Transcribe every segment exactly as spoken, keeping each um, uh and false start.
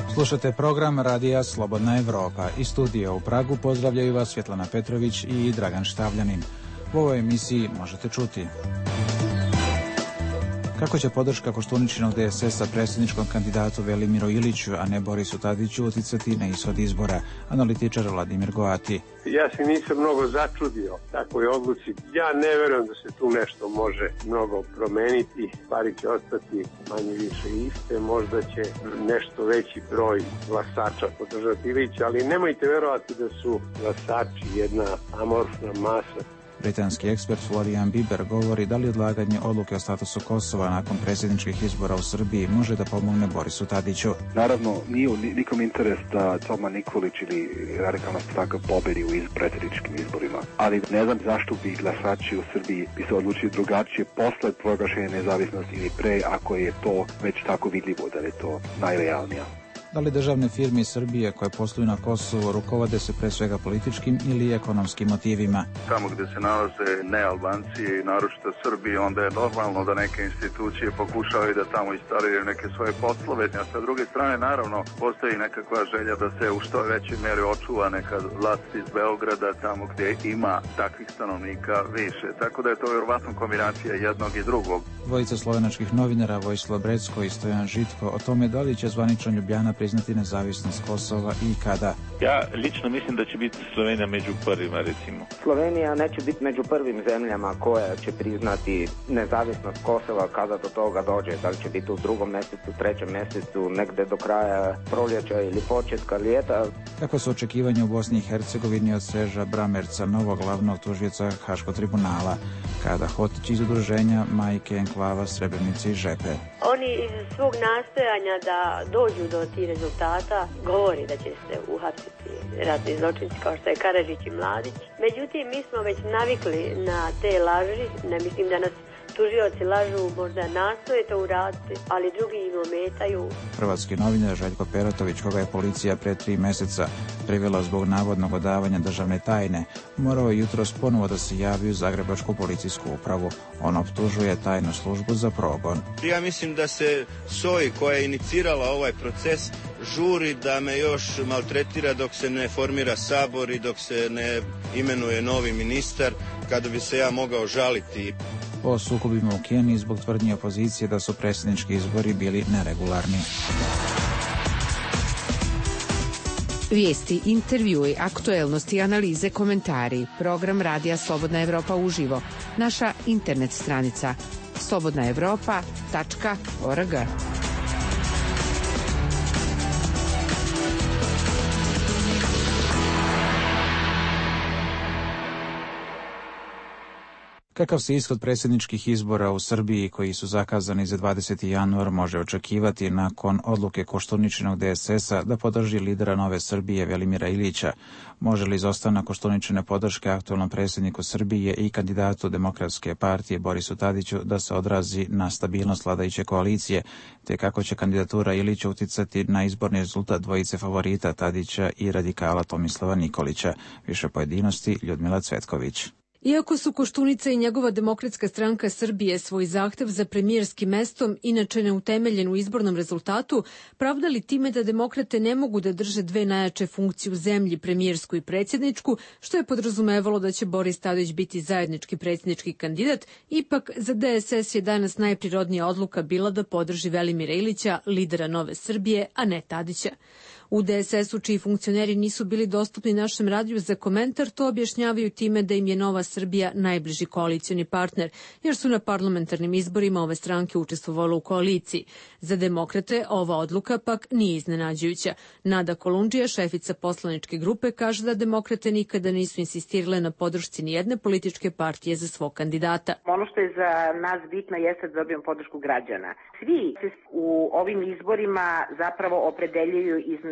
Slušate program Radija Slobodna Evropa. Iz studija u Pragu pozdravljaju vas Svjetlana Petrović i Dragan Štavljanin. U ovoj emisiji možete čuti: kako će podrška Koštuničinog D S S-a predsjedničkom kandidatu Velimiru Iliću, a ne Borisu Tadiću, uticati na ishod izbora, analitičar Vladimir Goati. Ja se nisam mnogo začudio takvoj odluci. Ja ne verujem da se tu nešto može mnogo promeniti. Stvari će ostati manje više iste. Možda će nešto veći broj glasača podržati Ilića, ali nemojte verovati da su glasači jedna amorfna masa. Britanski ekspert Florian Bieber govori da li odlaganje odluke o statusu Kosova nakon predsjedničkih izbora u Srbiji može da pomogne Borisu Tadiću. Naravno, nije nikom interes da Toman Nikolić ili Radikalna stranka pobedi u predsjedničkim izborima, ali ne znam zašto bi glasači u Srbiji bi se odlučili drugačije posle proglašenja nezavisnosti ili pre, ako je to već tako vidljivo da je to najrealnija. Da li državne firme iz Srbije koje posluju na Kosovu rukovode se pre svega političkim ili ekonomskim motivima? Tamo gdje se nalaze nealbanci i naročito Srbi, onda je normalno da neke institucije pokušavaju da tamo instaliraju neke svoje poslove. A sa druge strane, naravno, postoji nekakva želja da se u što većoj mjeri očuva neka vlast iz Beograda, tamo gdje ima takvih stanovnika više. Tako da je to vjerovatno kombinacija jednog i drugog. Dvojica slovenačkih novinara, Vojislav Brecko i Stojan Žitko, o tome da li će zvanično Ljubljana priznati nezavisnost Kosova i kada. Ja lično mislim da će biti Slovenija među prvima, recimo. Slovenija neće biti među prvim zemljama koja će priznati nezavisnost Kosova kada do toga dođe. Da li će biti u drugom mjesecu, trećem mjesecu, negde do kraja proljeća ili početka ljeta. Kako su očekivanja u Bosni i Hercegovini od Sreža Bramerca, novog glavnog tužioca Haškog tribunala, kada Hotić iz udruženja Majke enklava Srebrenice i Žepe. Oni iz svog nastojanja da dođu do tih rezultata govori da će se uhapsiti ratni zločinci kao što je Karadžić i Mladić. Međutim, mi smo već navikli na te laži. Ne mislim da nas tužioci lažu, možda nastoje to uraditi, ali drugi im ometaju. Hrvatski novinar Željko Peratović, koga je policija pre tri mjeseca privela zbog navodnog odavanja državne tajne, morao je jutros ponovo da se javi u Zagrebačku policijsku upravu. On optužuje tajnu službu za progon. Ja mislim da se S O I koja je inicirala ovaj proces žuri da me još maltretira dok se ne formira sabor i dok se ne imenuje novi ministar, kada bi se ja mogao žaliti. O sukobima u Keniji zbog tvrdnje opozicije da su predsjednički izbori bili neregularni. Vijesti, intervjui, aktuelnosti, analize, komentari. Program Radija Slobodna Evropa uživo. Naša internet stranica slobodna evropa tačka org. Kakav se ishod predsjedničkih izbora u Srbiji, koji su zakazani za dvadeseti januar, može očekivati nakon odluke Koštuničinog D S S-a da podrži lidera Nove Srbije Velimira Ilića? Može li izostanak Koštuničine podrške aktualnom predsjedniku Srbije i kandidatu Demokratske partije Borisu Tadiću da se odrazi na stabilnost vladajuće koalicije, te kako će kandidatura Ilića uticati na izborni rezultat dvojice favorita Tadića i radikala Tomislava Nikolića? Više pojedinosti Ljudmila Cvetković. Iako su Koštunica i njegova Demokratska stranka Srbije svoj zahtev za premijerskim mestom, inače neutemeljen u izbornom rezultatu, pravdali time da demokrate ne mogu da drže dve najjače funkcije u zemlji, premijersku i predsjedničku, što je podrazumevalo da će Boris Tadić biti zajednički predsjednički kandidat, ipak za D S S je danas najprirodnija odluka bila da podrži Velimira Ilića, lidera Nove Srbije, a ne Tadića. U D S S-u, čiji funkcioneri nisu bili dostupni našem radiju za komentar, to objašnjavaju time da im je Nova Srbija najbliži koalicioni partner, jer su na parlamentarnim izborima ove stranke učestvovale u koaliciji. Za demokrate ova odluka pak nije iznenađujuća. Nada Kolundžija, šefica poslaničke grupe, kaže da demokrate nikada nisu insistirale na podršci nijedne političke partije za svog kandidata. Ono što je za nas bitno jeste da dobijemo podršku građana. Svi se u ovim izborima zapravo opredeljuju između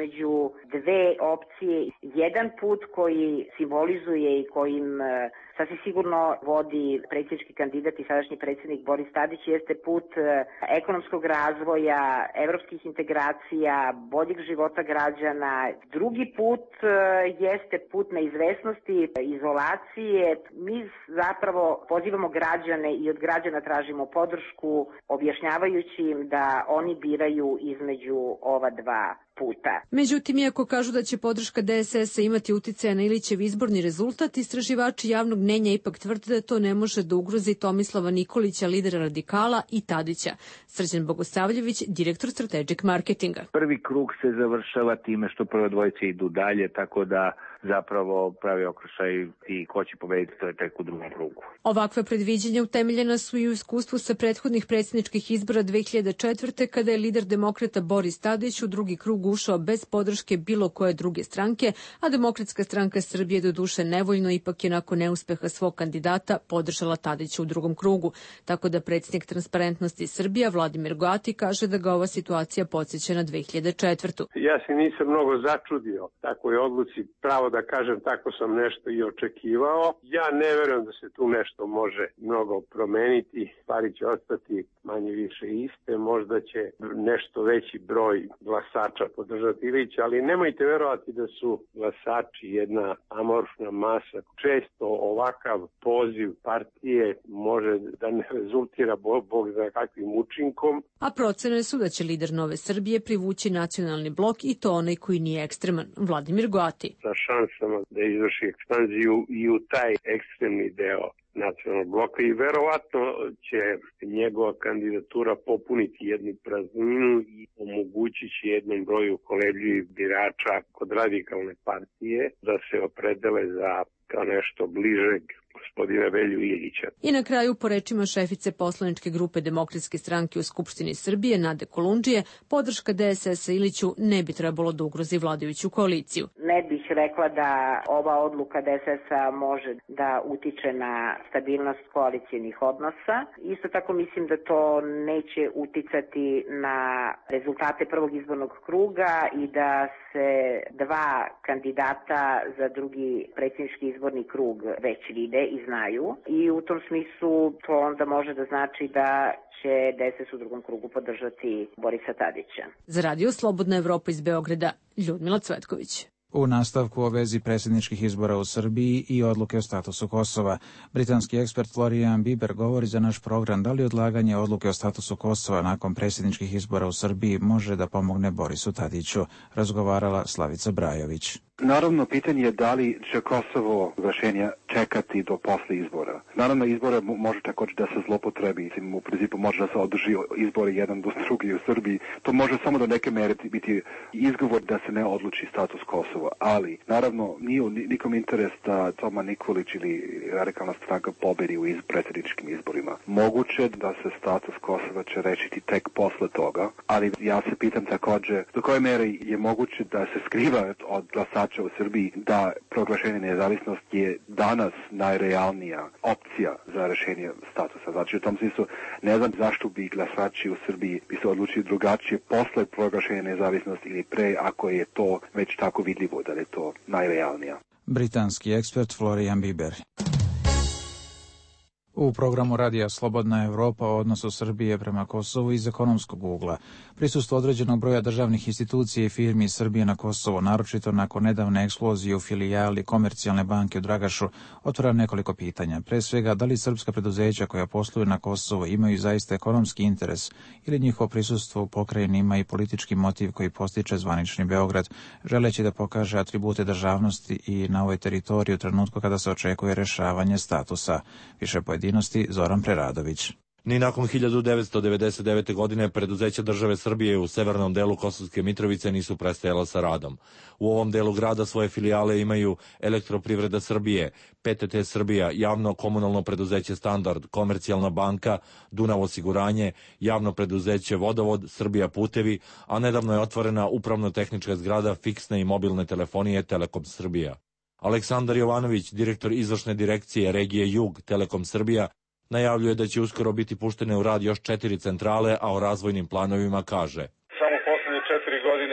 između dve opcije. Jedan put koji simbolizuje i kojim sasvim sigurno vodi predsjednički kandidat i sadašnji predsjednik Boris Tadić jeste put ekonomskog razvoja, evropskih integracija, boljeg života građana. Drugi put jeste put neizvesnosti, izolacije. Mi zapravo pozivamo građane i od građana tražimo podršku, objašnjavajući im da oni biraju između ova dva puta. Međutim, iako kažu da će podrška D S S-a imati uticaja na Ilićev izborni rezultat, istraživači javnog mnjenja ipak tvrde da to ne može da ugrozi Tomislava Nikolića, lidera radikala, i Tadića. Srđan Bogosavljević, direktor strategic marketinga. Prvi krug se završava time što prve dvojice idu dalje, tako da zapravo pravi okršaj i ko će pobediti, to je tek u drugom krugu. Ovakve predviđenja utemeljena su i u iskustvu sa prethodnih predsjedničkih izbora dve hiljade četvrte. kada je lider demokrata Boris Tadić u drugi krug ušao bez podrške bilo koje druge stranke, a Demokratska stranka Srbije doduše nevoljno ipak je nakon neuspeha svog kandidata podržala Tadića u drugom krugu. Tako da predsjednik Transparentnosti Srbija Vladimir Goati kaže da ga ova situacija podsjeća na dve hiljade četvrtu. Ja se nisam mnogo začudio takvoj odluci, pravo da kažem, tako sam nešto i očekivao. Ja ne verujem da se tu nešto može mnogo promeniti, stvari će ostati manje više iste, možda će nešto veći broj glasača podržati Ilića, ali nemojte verovati da su glasači jedna amorfna masa. Često ovakav poziv partije može da ne rezultira bog za kakvim učinkom. A procene su da će lider Nove Srbije privući nacionalni blok i to onaj koji nije ekstreman, Vladimir Goati. Sa šansama da izvrši ekspanziju i u taj ekstremni deo nacionalnog bloka i verovatno će njegova kandidatura popuniti jednu prazninu i omogućit će jednom broju kolebljivih birača kod radikalne partije da se opredele za kao nešto bližeg gospodina Velju Ilića. I na kraju, po rečima šefice poslaničke grupe Demokratske stranke u Skupštini Srbije, Nade Kolundžije, podrška D S S-a Iliću ne bi trebalo da ugrozi vladajuću koaliciju. Ne bih rekla da ova odluka D S S-a može da utiče na stabilnost koalicijnih odnosa. Isto tako mislim da to neće uticati na rezultate prvog izbornog kruga i da se dva kandidata za drugi predsjednički izborni krug već vide i znaju. I u tom smislu to onda može da znači da će D S S u drugom krugu podržati Borisa Tadića. Za Radio Slobodna Evropa iz Beograda, Ljudmila Cvetković. U nastavku o vezi predsjedničkih izbora u Srbiji i odluke o statusu Kosova, britanski ekspert Florian Biber govori za naš program da li odlaganje odluke o statusu Kosova nakon predsjedničkih izbora u Srbiji može da pomogne Borisu Tadiću, razgovarala Slavica Brajović. Naravno, pitanje je da li će Kosovo rešenja čekati do posle izbora. Naravno, izbore može također da se zlopotrebi. U principu može da se održi izbori jedan do drugi u Srbiji. To može samo do neke mere biti izgovor da se ne odluči status Kosova. Ali, naravno, nije nikom interes da Toma Nikolić ili radikalna stranka pobedi u iz, predsjedničkim izborima. Moguće da se status Kosova će rešiti tek posle toga, ali ja se pitam također do koje mere je moguće da se skriva od glasača u Srbiji da proglašenje nezavisnosti je danas najrealnija opcija za rešenje statusa. Znači, u tom smislu ne znam zašto bi glasači u Srbiji bi se odlučili drugačije posle proglašenja nezavisnosti ili pre, ako je to već tako vidljivo da je to najrealnija. Britanski ekspert Florian Biber. U programu Radija Slobodna Evropa o odnosu Srbije prema Kosovu iz ekonomskog ugla. Prisustvo određenog broja državnih institucija i firmi iz Srbije na Kosovo, naročito nakon nedavne eksplozije u filijali Komercijalne banke u Dragašu, otvara nekoliko pitanja. Pre svega, da li srpska preduzeća koja posluju na Kosovo imaju zaista ekonomski interes ili njihovo prisustvo u pokrajini ima i politički motiv koji postiče zvanični Beograd, želeći da pokaže atribute državnosti i na ovoj teritoriji u trenutku kada se očekuje rešavanje statusa. Više pojedinosti Zoran Preradović. Ni nakon hiljadu devetsto devedeset devete. godine preduzeća države Srbije u severnom delu Kosovske Mitrovice nisu prestajala sa radom. U ovom delu grada svoje filijale imaju Elektroprivreda Srbije, P T T Srbija, Javno komunalno preduzeće Standard, Komercijalna banka, Dunav osiguranje, Javno preduzeće Vodovod, Srbija putevi, a nedavno je otvorena upravno-tehnička zgrada fiksne i mobilne telefonije Telekom Srbija. Aleksandar Jovanović, direktor izvršne direkcije regije Jug Telekom Srbija, najavljuje da će uskoro biti puštene u rad još četiri centrale, a o razvojnim planovima kaže: Samo poslednje četiri godine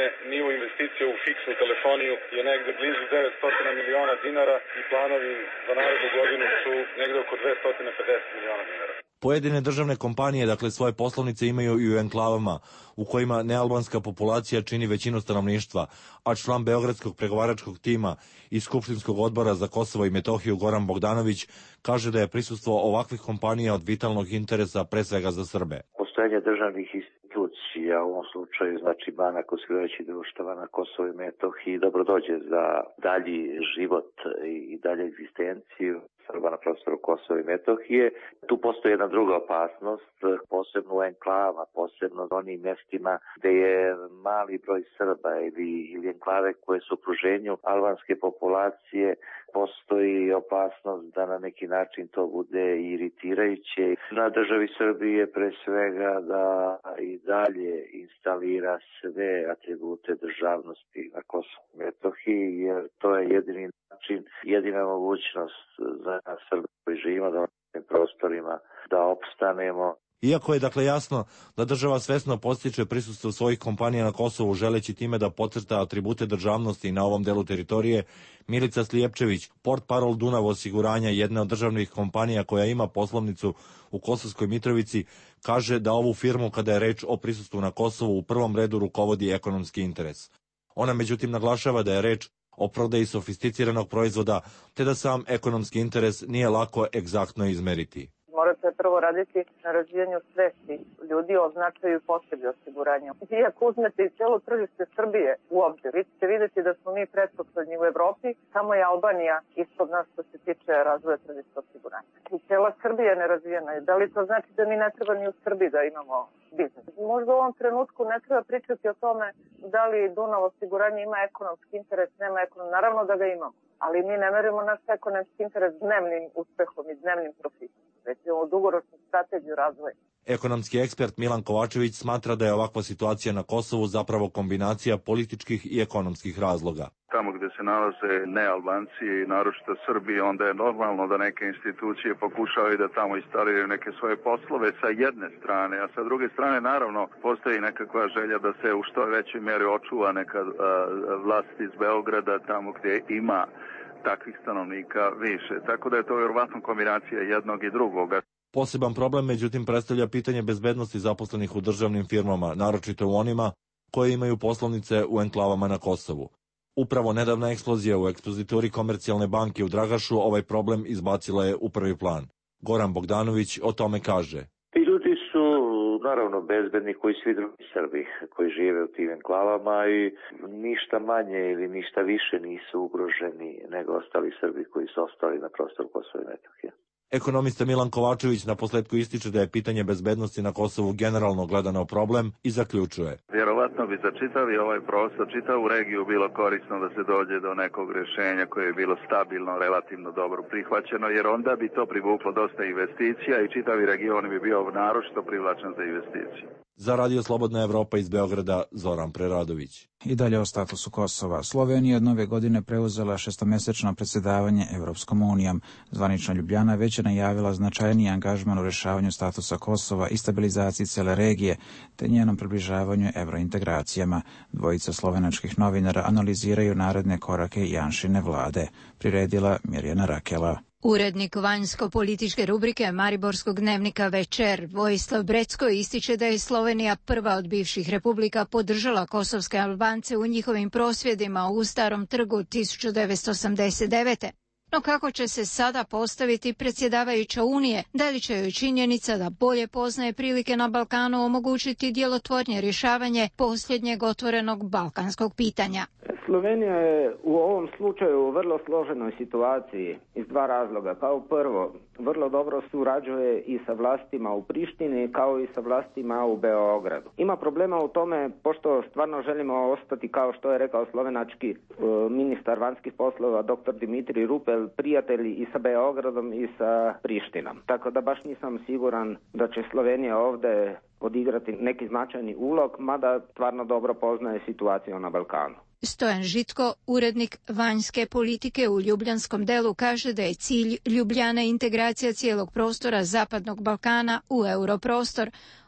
godine nivo investicije u fiksnu telefoniju je negde blizu devetsto miliona dinara i planovi za narednu godinu su negde oko dvesta pedeset miliona dinara. Pojedine državne kompanije, dakle, svoje poslovnice imaju i u enklavama, u kojima nealbanska populacija čini većinu stanovništva, a član Beogradskog pregovaračkog tima i Skupštinskog odbora za Kosovo i Metohiju Goran Bogdanović kaže da je prisustvo ovakvih kompanija od vitalnog interesa pre svega za Srbe. Postojanje državnih institucija, u ovom slučaju znači banaka osiguravajućih društava na Kosovo i Metohiji, dobro dođe za dalji život i dalje egzistenciju Srba na prostoru Kosova i Metohije. Tu postoji jedna druga opasnost, posebno u enklavama, posebno u onim mestima gde je mali broj Srba ili, ili enklave koje su u okruženju albanske populacije, postoji opasnost da na neki način to bude iritirajuće. Na državi Srbije pre svega da i dalje instalira sve atribute državnosti na Kosovu i Metohiji, jer to je jedini način, jedina mogućnost za Srbe koji živimo na ovim prostorima da opstanemo. Iako je dakle jasno da država svesno podstiče prisustvo svojih kompanija na Kosovu želeći time da podcrta atribute državnosti na ovom delu teritorije, Milica Slijepčević, portparol Dunav osiguranja, jedna od državnih kompanija koja ima poslovnicu u Kosovskoj Mitrovici, kaže da ovu firmu kada je reč o prisustvu na Kosovu u prvom redu rukovodi ekonomski interes. Ona međutim naglašava da je reč o prodaji sofisticiranog proizvoda, te da sam ekonomski interes nije lako egzaktno izmeriti. Morate prvo raditi na razvijanju svesti ljudi o značaju i potrebi osiguranja. I ako uzmete i celo tržište Srbije u obzir, vi ćete vidjeti da smo mi pretposlednji u Evropi, samo je Albanija ispod nas što se tiče razvoja tržišta osiguranja. I cela Srbija je nerazvijena. Da li to znači da mi ne treba ni u Srbiji da imamo biznis? Možda u ovom trenutku ne treba pričati o tome da li Dunav osiguranje ima ekonomski interes, nema ekonomski. Naravno da ga imamo, ali mi ne merimo naš ekonomski interes dnevnim uspehom i dnevnim profitom. Već imamo dugoročnu strategiju razvoja. Ekonomski ekspert Milan Kovačević smatra da je ovakva situacija na Kosovu zapravo kombinacija političkih i ekonomskih razloga. Tamo gde se nalaze nealbanci i naročito Srbi, onda je normalno da neke institucije pokušavaju da tamo instaliraju neke svoje poslove sa jedne strane, a sa druge strane naravno postoji nekakva želja da se u što većoj meri očuva neka a, vlast iz Beograda tamo gde ima takvih stanovnika više. Tako da je to vjerovatno kombinacija jednog i drugoga. Poseban problem, međutim, predstavlja pitanje bezbednosti zaposlenih u državnim firmama, naročito u onima koje imaju poslovnice u enklavama na Kosovu. Upravo nedavna eksplozija u ekspozituri Komercijalne banke u Dragašu ovaj problem izbacila je u prvi plan. Goran Bogdanović o tome kaže. Ti ljudi su naravno bezbedni koji svi drugi Srbi koji žive u tim enklavama i ništa manje ili ništa više nisu ugroženi nego ostali Srbi koji su ostali na prostoru Kosova i Metohije. Ekonomista Milan Kovačević na posledku ističe da je pitanje bezbednosti na Kosovu generalno gledano problem i zaključuje. Vjerovatno bi za čitavi ovaj prostor, čitavu regiju bilo korisno da se dođe do nekog rješenja koje je bilo stabilno, relativno dobro prihvaćeno, jer onda bi to privuklo dosta investicija i čitavi region bi bio naročito privlačan za investicije. Za Radio Slobodna Evropa iz Beograda, Zoran Preradović. I dalje o statusu Kosova. Slovenija od nove godine preuzela šestomesečno predsjedavanje Evropskom unijom. Zvanična Ljubljana već je najavila značajniji angažman u rješavanju statusa Kosova i stabilizaciji cele regije, te njenom približavanju evrointegracijama. Dvojica slovenačkih novinara analiziraju naredne korake Janšine vlade, priredila Mirjana Rakela. Urednik vanjsko-političke rubrike Mariborskog dnevnika Večer Vojislav Brecko ističe da je Slovenija prva od bivših republika podržala kosovske Albance u njihovim prosvjedima u Starom trgu tisuću devetsto osamdeset devete. No kako će se sada postaviti predsjedavajuća Unije, da li će joj činjenica da bolje poznaje prilike na Balkanu omogućiti djelotvornije rješavanje posljednjeg otvorenog balkanskog pitanja? Slovenija je u ovom slučaju u vrlo složenoj situaciji iz dva razloga. Kao prvo, vrlo dobro surađuje i sa vlastima u Prištini kao i sa vlastima u Beogradu. Ima problema u tome pošto stvarno želimo ostati, kao što je rekao slovenački ministar vanjskih poslova doktor Dimitrij Rupel, prijatelji i sa Beogradom i sa Prištinom. Tako da baš nisam siguran da će Slovenija ovdje odigrati neki značajni ulog, mada stvarno dobro poznaje situaciju na Balkanu. Stojan Žitko, urednik vanjske politike u Ljubljanskom delu, kaže da je cilj Ljubljane integracija cijelog prostora Zapadnog Balkana u europrostor.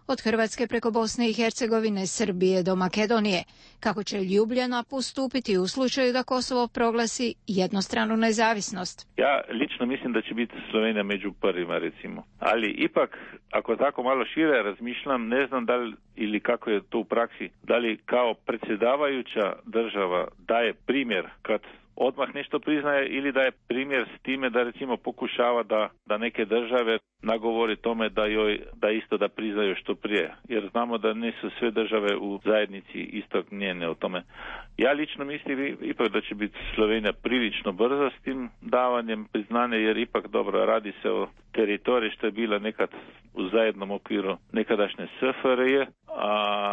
od Hrvatske preko Bosne i Hercegovine, Srbije do Makedonije. Kako će Ljubljana postupiti u slučaju da Kosovo proglasi jednostranu nezavisnost? Ja lično mislim da će biti Slovenija među prvima, recimo. Ali ipak, ako tako malo šire razmišljam, ne znam da li ili kako je to u praksi, da li kao predsjedavajuća država daje primjer kad odmah nešto priznaje ili da je primjer s time da recimo pokušava da, da neke države nagovori tome da joj da isto da priznaju što prije. Jer znamo da nisu sve države u zajednici isto njene o tome. Ja lično mislim ipak da će biti Slovenija prilično brza s tim davanjem priznanja, jer ipak dobro radi se o teritoriji što je bila nekad u zajednom okviru nekadašnje S F R J, a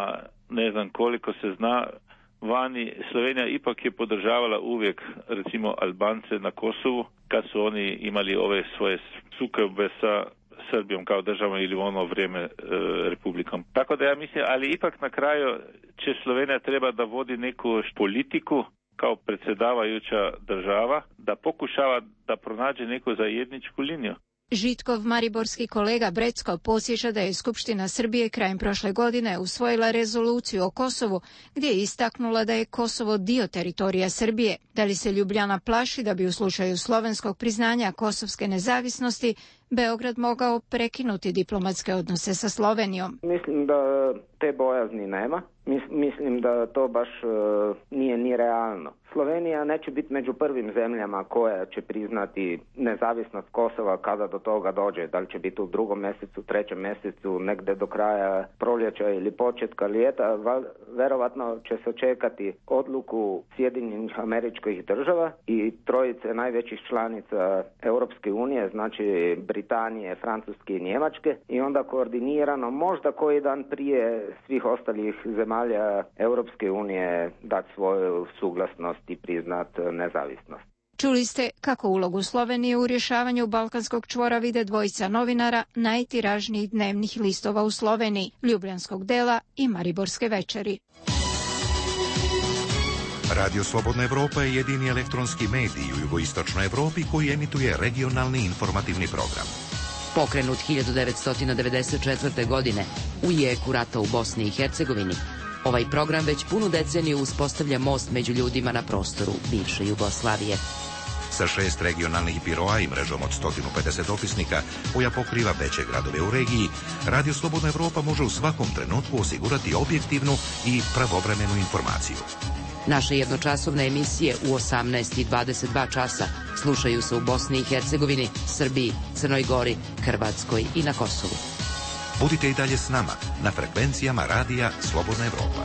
ne znam koliko se zna, vani Slovenija ipak je podržavala uvijek recimo Albance na Kosovu kad su oni imali ove svoje sukobe sa Srbijom kao državom ili u ono vrijeme e, republikom. Tako da ja mislim, ali ipak na kraju će Slovenija treba da vodi neku politiku kao predsjedavajuća država, da pokušava da pronađe neku zajedničku liniju. Žitkov mariborski kolega Brecko podsjeća da je Skupština Srbije krajem prošle godine usvojila rezoluciju o Kosovu gdje je istaknula da je Kosovo dio teritorija Srbije. Da li se Ljubljana plaši da bi u slučaju slovenskog priznanja kosovske nezavisnosti Beograd mogao prekinuti diplomatske odnose sa Slovenijom? Mislim da te bojazni nema. Mislim da to baš uh, nije ni realno. Slovenija neće biti među prvim zemljama koja će priznati nezavisnost Kosova kada do toga dođe. Da li će biti u drugom mjesecu, trećem mjesecu, negde do kraja proljeća ili početka ljeta. Verovatno će se čekati odluku Sjedinjenih Američkih Država i trojice najvećih članica Europske unije, znači Britanije, Francuske i Njemačke, i onda koordinirano možda koji dan prije svih ostalih zemalja Europske unije dati svoju suglasnost i priznat nezavisnost. Čuli ste kako ulogu Slovenije u rješavanju balkanskog čvora vide dvojica novinara najtiražnijih dnevnih listova u Sloveniji, Ljubljanskog dela i Mariborske večeri. Radio Slobodna Evropa je jedini elektronski medij u jugoistočnoj Evropi koji emituje regionalni informativni program. Pokrenut hiljadu devetsto devedeset četvrte. godine u jeku rata u Bosni i Hercegovini, ovaj program već punu deceniju uspostavlja most među ljudima na prostoru bivše Jugoslavije. Sa šest regionalnih biroa i mrežom od sto pedeset dopisnika koja pokriva veće gradove u regiji, Radio Slobodna Evropa može u svakom trenutku osigurati objektivnu i pravovremenu informaciju. Naše jednočasovne emisije u osamnaest i dvadeset dva časa slušaju se u Bosni i Hercegovini, Srbiji, Crnoj Gori, Hrvatskoj i na Kosovu. Budite i dalje s nama na frekvencijama Radija Slobodna Evropa.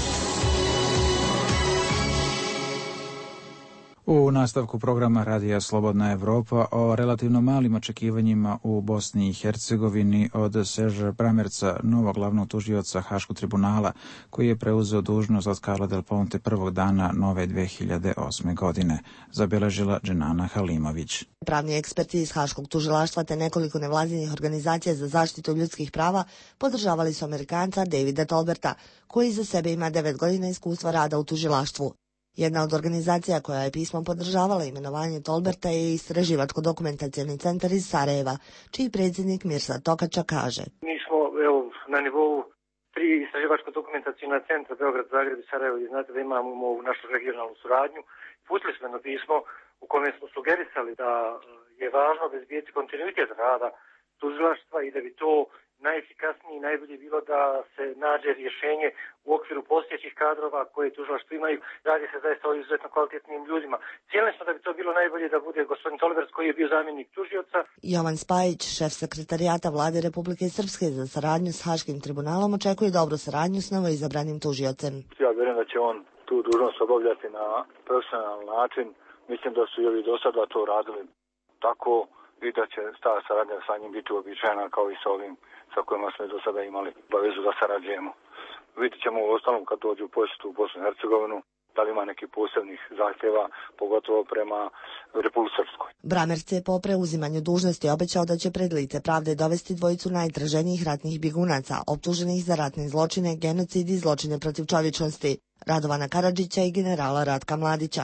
U nastavku programa Radija Slobodna Evropa o relativno malim očekivanjima u Bosni i Hercegovini od Seža Bramerca, novog glavnog tužioca Haškog tribunala, koji je preuzeo dužnost od Carla Del Ponte prvog dana nove dve hiljade osme. godine, zabeležila Dženana Halimović. Pravni eksperti iz Haškog tužilaštva te nekoliko nevladinih organizacija za zaštitu ljudskih prava podržavali su Amerikanca Davida Tolberta, koji za sebe ima devet godina iskustva rada u tužilaštvu. Jedna od organizacija koja je pismom podržavala imenovanje Tolberta je Istraživačko-dokumentacioni centar iz Sarajeva, čiji predsjednik Mirsad Tokača kaže: Mi smo evo, na nivou tri Istraživačko-dokumentaciona centra Beograd, Zagreb i Sarajevo, i znate da imamo ovu našu regionalnu suradnju. Pustili smo jedno pismo u kome smo sugerisali da je važno obezbijeti kontinuitet rada tužilaštva i da bi to najefikasnije i najbolje bilo da se nađe rješenje u okviru postojećih kadrova koje tužilaštvo imaju. Radi se zaista o izuzetno kvalitetnim ljudima. Cijelili smo da bi to bilo najbolje da bude gospodin Tolberts, koji je bio zamjenik tužioca. Jovan Spajić, šef sekretarijata Vlade Republike Srpske za saradnju s Haškim tribunalom, očekuje dobru saradnju s novoizabranim tužiocem. Ja vjerujem da će on tu dužnost obavljati na profesionalan način. Mislim da su i ovi do sada to radili tako i da će ta saradnja sa njim biti uobičajena kao i sa ovim sa kojima smo do sada imali obavezu da sarađujemo. Vidjet ćemo u ostalom kad dođu u posjetu u Bosnu i Hercegovinu da li ima nekih posebnih zahtjeva, pogotovo prema Republici Srpskoj. Bramerc je po preuzimanju dužnosti obećao da će pred lice pravde dovesti dvojicu najtraženijih ratnih bjegunaca, optuženih za ratne zločine, genocid i zločine protiv čovječnosti, Radovana Karadžića i generala Ratka Mladića.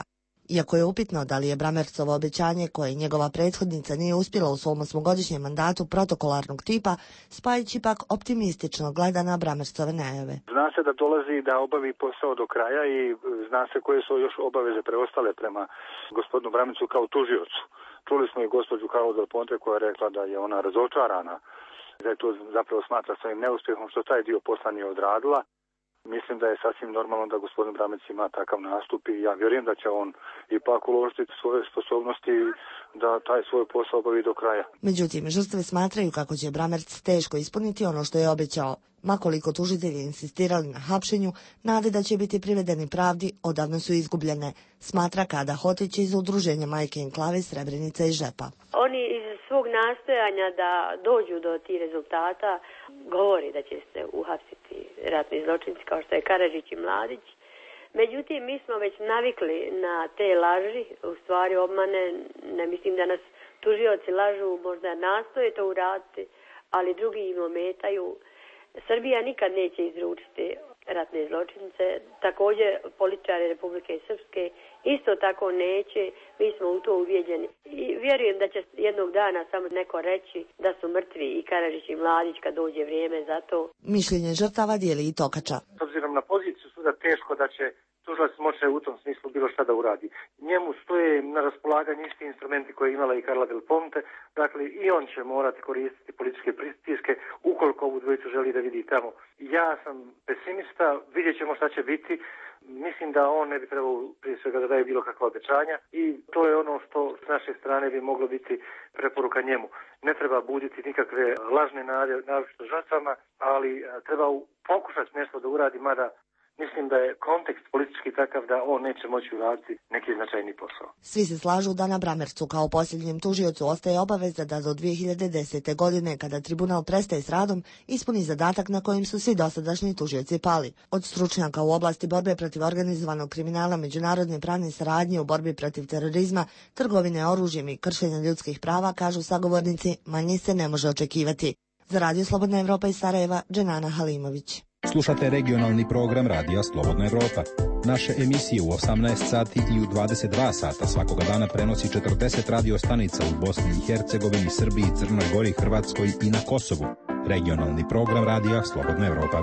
Iako je upitno da li je Bramercovo obećanje koje njegova prethodnica nije uspjela u svom osmogodišnjem mandatu protokolarnog tipa, Spajić ipak optimistično gleda na Bramercove najave. Zna se da dolazi da obavi posao do kraja i zna se koje su još obaveze preostale prema gospodinu Bramercu kao tužiocu. Čuli smo i gospođu Carlu Del Ponte koja je rekla da je ona razočarana, da je to zapravo smatra svojim neuspjehom što taj dio posla nije odradila. Mislim da je sasvim normalno da gospodin Bramec ima takav nastup i ja vjerujem da će on ipak uložiti svoje sposobnosti da taj svoj posao obavi do kraja. Međutim, žrtve smatraju kako će Bramerc teško ispuniti ono što je obećao. Makoliko tužitelji insistirali na hapšenju, nade da će biti privedeni pravdi odavno su izgubljene, smatra Kada Hotić iz udruženja Majke Enklave Srebrenica i Žepa. Oni iz svog nastojanja da dođu do tih rezultata govori da će se uhapsiti ratni zločinci kao što je Karadžić i Mladić. Međutim, mi smo već navikli na te laži, u stvari obmane, ne mislim da nas tužioci lažu, možda nastoje to uraditi, ali drugi im ometaju. Srbija nikad neće izručiti ratne zločince, također političari Republike Srpske isto tako neće, mi smo u to uvjeđeni. I vjerujem da će jednog dana samo neko reći da su mrtvi i Karadžić i Mladić kad dođe vrijeme za to. Mišljenje žrtava dijeli i Tokača. S obzirom na poziciju suda teško da će tužilac moći u tom smislu bilo šta da uradi. Njemu stoje na raspolaganju isti instrumenti koje je imala i Carla Del Ponte, dakle i on će morati koristiti političke pritiske ukoliko ovu dvojicu želi da vidi tamo. Ja sam pesimista, vidjet ćemo šta će biti. Mislim da on ne bi trebao prije svega da daje bilo kakva obećanja i to je ono što s naše strane bi moglo biti preporuka njemu. Ne treba buditi nikakve lažne nade, naročito žrtvama, ali treba pokušati nešto da uradi, mada mislim da je kontekst politički takav da on neće moći uraditi neki značajni posao. Svi se slažu da na Bramercu kao posljednjem tužiocu ostaje obaveza da do dvije hiljade desete. godine, kada tribunal prestaje s radom, ispuni zadatak na kojim su svi dosadašnji tužioci pali. Od stručnjaka u oblasti borbe protiv organizovanog kriminala, međunarodne pravne saradnje u borbi protiv terorizma, trgovine oružjem i kršenja ljudskih prava, kažu sagovornici, manje se ne može očekivati. Za Radio Slobodna Evropa iz Sarajeva, Dženana Halimović. Slušate regionalni program Radija Slobodna Evropa. Naše emisije u osamnaest sati i u dvadeset dva sata svakoga dana prenosi četrdeset radio stanica u Bosni i Hercegovini, Srbiji, Crnoj Gori, Hrvatskoj i na Kosovu. Regionalni program Radija Slobodna Evropa.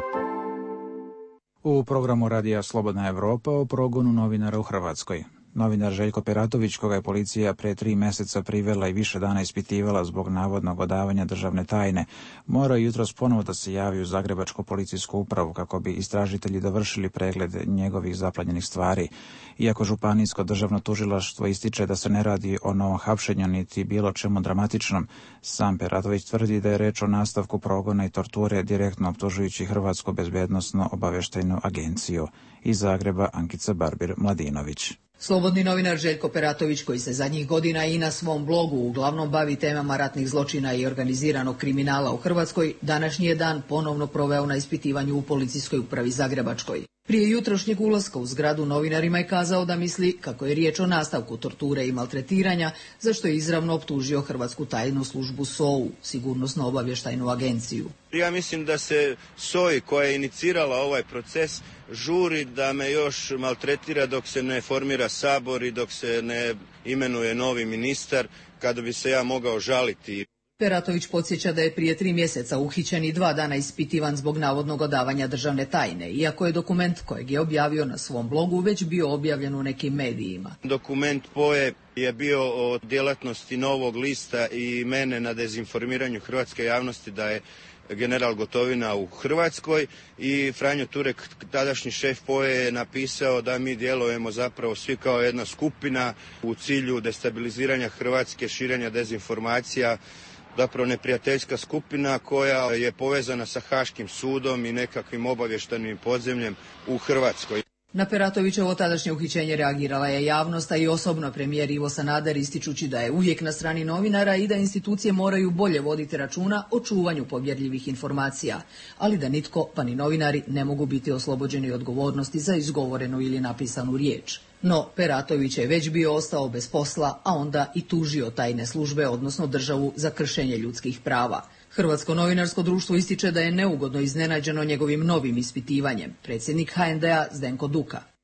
U programu Radija Slobodna Evropa o progonu novinara u Hrvatskoj. Novinar Željko Peratović, koga je policija pre tri meseca privela i više dana ispitivala zbog navodnog odavanja državne tajne, mora jutros ponovo da se javi u Zagrebačku policijsku upravu kako bi istražitelji dovršili pregled njegovih zaplanjenih stvari. Iako Županijsko državno tužilaštvo ističe da se ne radi o novom hapšenju niti bilo čemu dramatičnom, sam Peratović tvrdi da je reč o nastavku progona i torture, direktno optužujući Hrvatsku bezbednosno obavještajnu agenciju. Iz Zagreba Ankica Barbir Mladinović. Slobodni novinar Željko Peratović, koji se zadnjih godina i na svom blogu uglavnom bavi temama ratnih zločina i organiziranog kriminala u Hrvatskoj, današnji je dan ponovno proveo na ispitivanju u policijskoj upravi Zagrebačkoj. Prije jutrošnjeg ulaska u zgradu novinarima je kazao da misli kako je riječ o nastavku torture i maltretiranja, za što je izravno optužio Hrvatsku tajnu službu S O U, sigurnosno obavještajnu agenciju. Ja mislim da se S O I koja je inicirala ovaj proces žuri da me još maltretira dok se ne formira Sabor i dok se ne imenuje novi ministar, kada bi se ja mogao žaliti. Peratović podsjeća da je prije tri mjeseca uhićen i dva dana ispitivan zbog navodnog odavanja državne tajne, iako je dokument kojeg je objavio na svom blogu već bio objavljen u nekim medijima. Dokument P O E je bio o djelatnosti Novog lista i mene na dezinformiranju hrvatske javnosti da je general Gotovina u Hrvatskoj i Franjo Turek, tadašnji šef P O E, je napisao da mi djelujemo zapravo svi kao jedna skupina u cilju destabiliziranja Hrvatske, širenja dezinformacija, zapravo neprijateljska skupina koja je povezana sa Haškim sudom i nekakvim obavještajnim podzemljem u Hrvatskoj. Na Peratovićevo tadašnje uhićenje reagirala je javnost, a i osobno premijer Ivo Sanader, ističući da je uvijek na strani novinara i da institucije moraju bolje voditi računa o čuvanju povjerljivih informacija, ali da nitko, pa ni novinari, ne mogu biti oslobođeni odgovornosti za izgovorenu ili napisanu riječ. No, Peratović je već bio ostao bez posla, a onda i tužio tajne službe, odnosno državu, za kršenje ljudskih prava. Hrvatsko novinarsko društvo ističe da je neugodno iznenađeno njegovim novim ispitivanjem. Predsjednik H N D-a Zdenko Duka.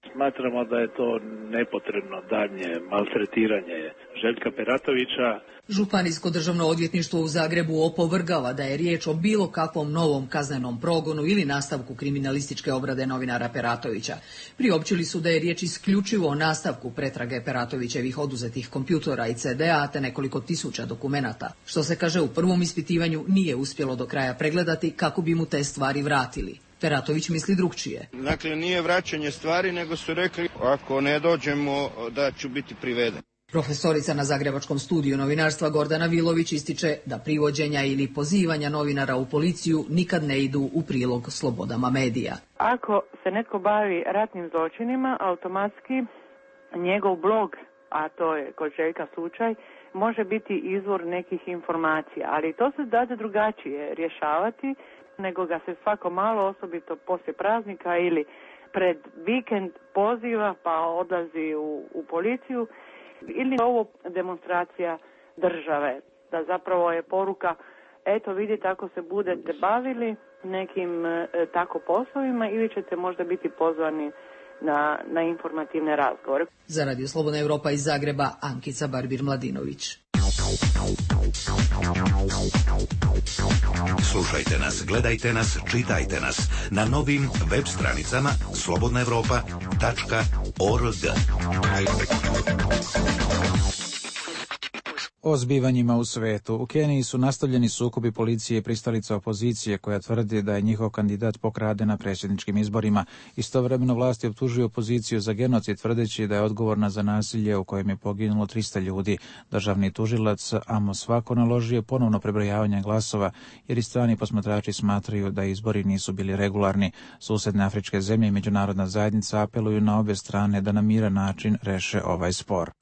Smatramo da je to nepotrebno daljnje maltretiranje Željka Peratovića. Županijsko državno odvjetništvo u Zagrebu opovrgava da je riječ o bilo kakvom novom kaznenom progonu ili nastavku kriminalističke obrade novinara Peratovića. Priopćili su da je riječ isključivo o nastavku pretrage Peratovićevih oduzetih kompjutora i ce de a te nekoliko tisuća dokumenata, što se kaže u prvom ispitivanju nije uspjelo do kraja pregledati kako bi mu te stvari vratili. Peratović misli drugčije. Dakle, nije vraćanje stvari, nego su rekli ako ne dođemo da ću biti priveden. Profesorica na Zagrebačkom studiju novinarstva Gordana Vilović ističe da privođenja ili pozivanja novinara u policiju nikad ne idu u prilog slobodama medija. Ako se netko bavi ratnim zločinima, automatski njegov blog, a to je kod Željka slučaj, može biti izvor nekih informacija, ali to se da drugačije rješavati, nego ga se svako malo, osobito poslije praznika ili pred vikend poziva pa odlazi u, u policiju, ili ovo demonstracija države, da zapravo je poruka, eto vidite ako se budete bavili nekim e, tako poslovima ili ćete možda biti pozvani na, na informativne razgovore. Za Radio Slobodna Europa iz Zagreba, Ankica Barbir-Mladinović. Slušajte nas, gledajte nas, čitajte nas na novim web stranicama slobodna europa tačka org. O zbivanjima u svetu. U Keniji su nastavljeni sukobi policije i pristalica opozicije koja tvrdi da je njihov kandidat pokraden na predsjedničkim izborima. Istovremeno vlasti optužuju opoziciju za genocid tvrdeći da je odgovorna za nasilje u kojem je poginulo trista ljudi. Državni tužilac Amos Svako naložio ponovno prebrojavanje glasova jer i strani posmatrači smatraju da izbori nisu bili regularni. Susedne afričke zemlje i međunarodna zajednica apeluju na obe strane da na miran način reše ovaj spor.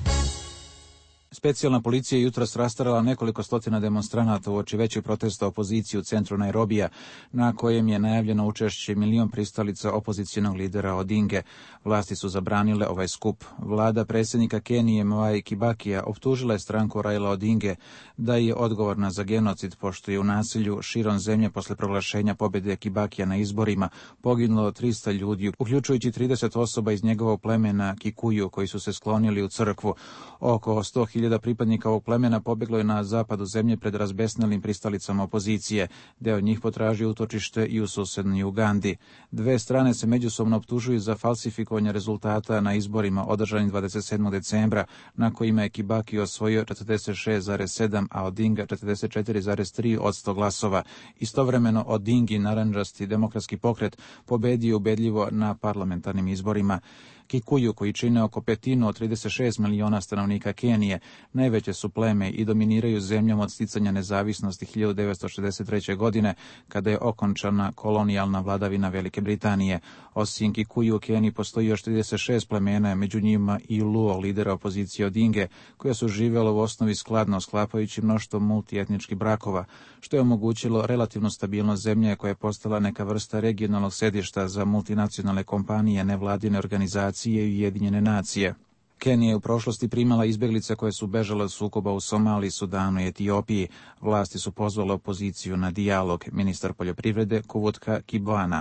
Specijalna policija je jutros rastarala nekoliko stotina demonstranata uoči većih protesta opozicije u centru Nairobija, na kojem je najavljeno učešće milion pristalica opozicionog lidera Odinge. Vlasti su zabranile ovaj skup. Vlada predsjednika Kenije Mwai Kibakija optužila je stranku Raila Odinge da je odgovorna za genocid, pošto je u nasilju širom zemlje posle proglašenja pobjede Kibakija na izborima poginulo trista ljudi, uključujući trideset osoba iz njegovog plemena Kikuyu koji su se sklonili u crkvu. Oko sto hiljada pripadnika ovog plemena pobjeglo je na zapadu zemlje pred razbesnelim pristalicama opozicije. Deo njih potražio utočište i u susednoj Ugandi. Dve strane se međusobno optužuju za falsifikovanje rezultata na izborima održanim dvadeset sedmog decembra, na kojima je Kibaki osvojio četrdeset šest zarez sedam, a Odinga četrdeset četiri zarez tri odsto glasova. Istovremeno Odingi narandžasti demokratski pokret pobedio ubedljivo na parlamentarnim izborima. Kikuyu, koji čine oko petinu od trideset šest miliona stanovnika Kenije, najveće su pleme i dominiraju zemljom od sticanja nezavisnosti hiljadu devetsto šezdeset treće. godine, kada je okončana kolonijalna vladavina Velike Britanije. Osim Kikuyu u Keniji postoji još trideset šest plemena, među njima i Luo, lidera opozicije Odinge, koja su živjela u osnovi skladno, sklapajući mnoštvo multietničkih brakova, što je omogućilo relativnu stabilnost zemlje koja je postala neka vrsta regionalnog sedišta za multinacionalne kompanije, nevladine organizacije i Ujedinjene nacije. Kenija je u prošlosti primala izbjeglice koje su bežale od sukoba u Somaliji, Sudanu i Etiopiji. Vlasti su pozvale opoziciju na dijalog. Ministar poljoprivrede Kuvutka Kibwana.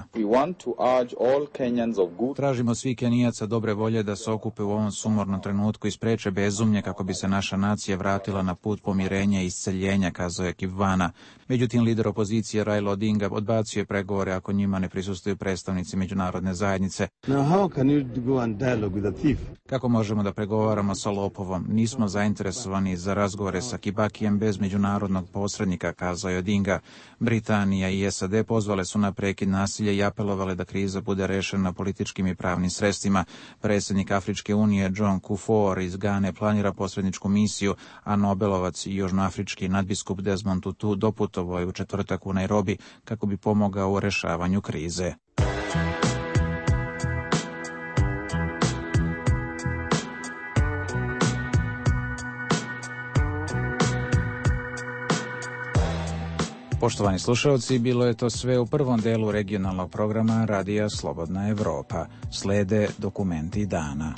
Tražimo svi Kenijaca dobre volje da se okupe u ovom sumornom trenutku i spreče bezumlje kako bi se naša nacija vratila na put pomirenja i isceljenja, kazao je Kibwana. Međutim, lider opozicije Raila Odinga odbacio je pregovore ako njima ne prisustuju predstavnici međunarodne zajednice. Kako možemo da pregovaramo sa lopovom? Nismo zainteresovani za razgovore sa Kibakijem bez međunarodnog posrednika, kazao je Odinga. Britanija i S A D pozvale su na prekid nasilja i apelovale da kriza bude rešena političkim i pravnim sredstvima. Predsjednik Afričke unije John Kufuor iz Gane planira posredničku misiju, a Nobelovac i južnoafrički nadbiskup Desmond Tutu doputovao je u četvrtak u Nairobi kako bi pomogao u rešavanju krize. Poštovani slušalci, bilo je to sve u prvom delu regionalnog programa Radija Slobodna Evropa. Slede dokumenti dana.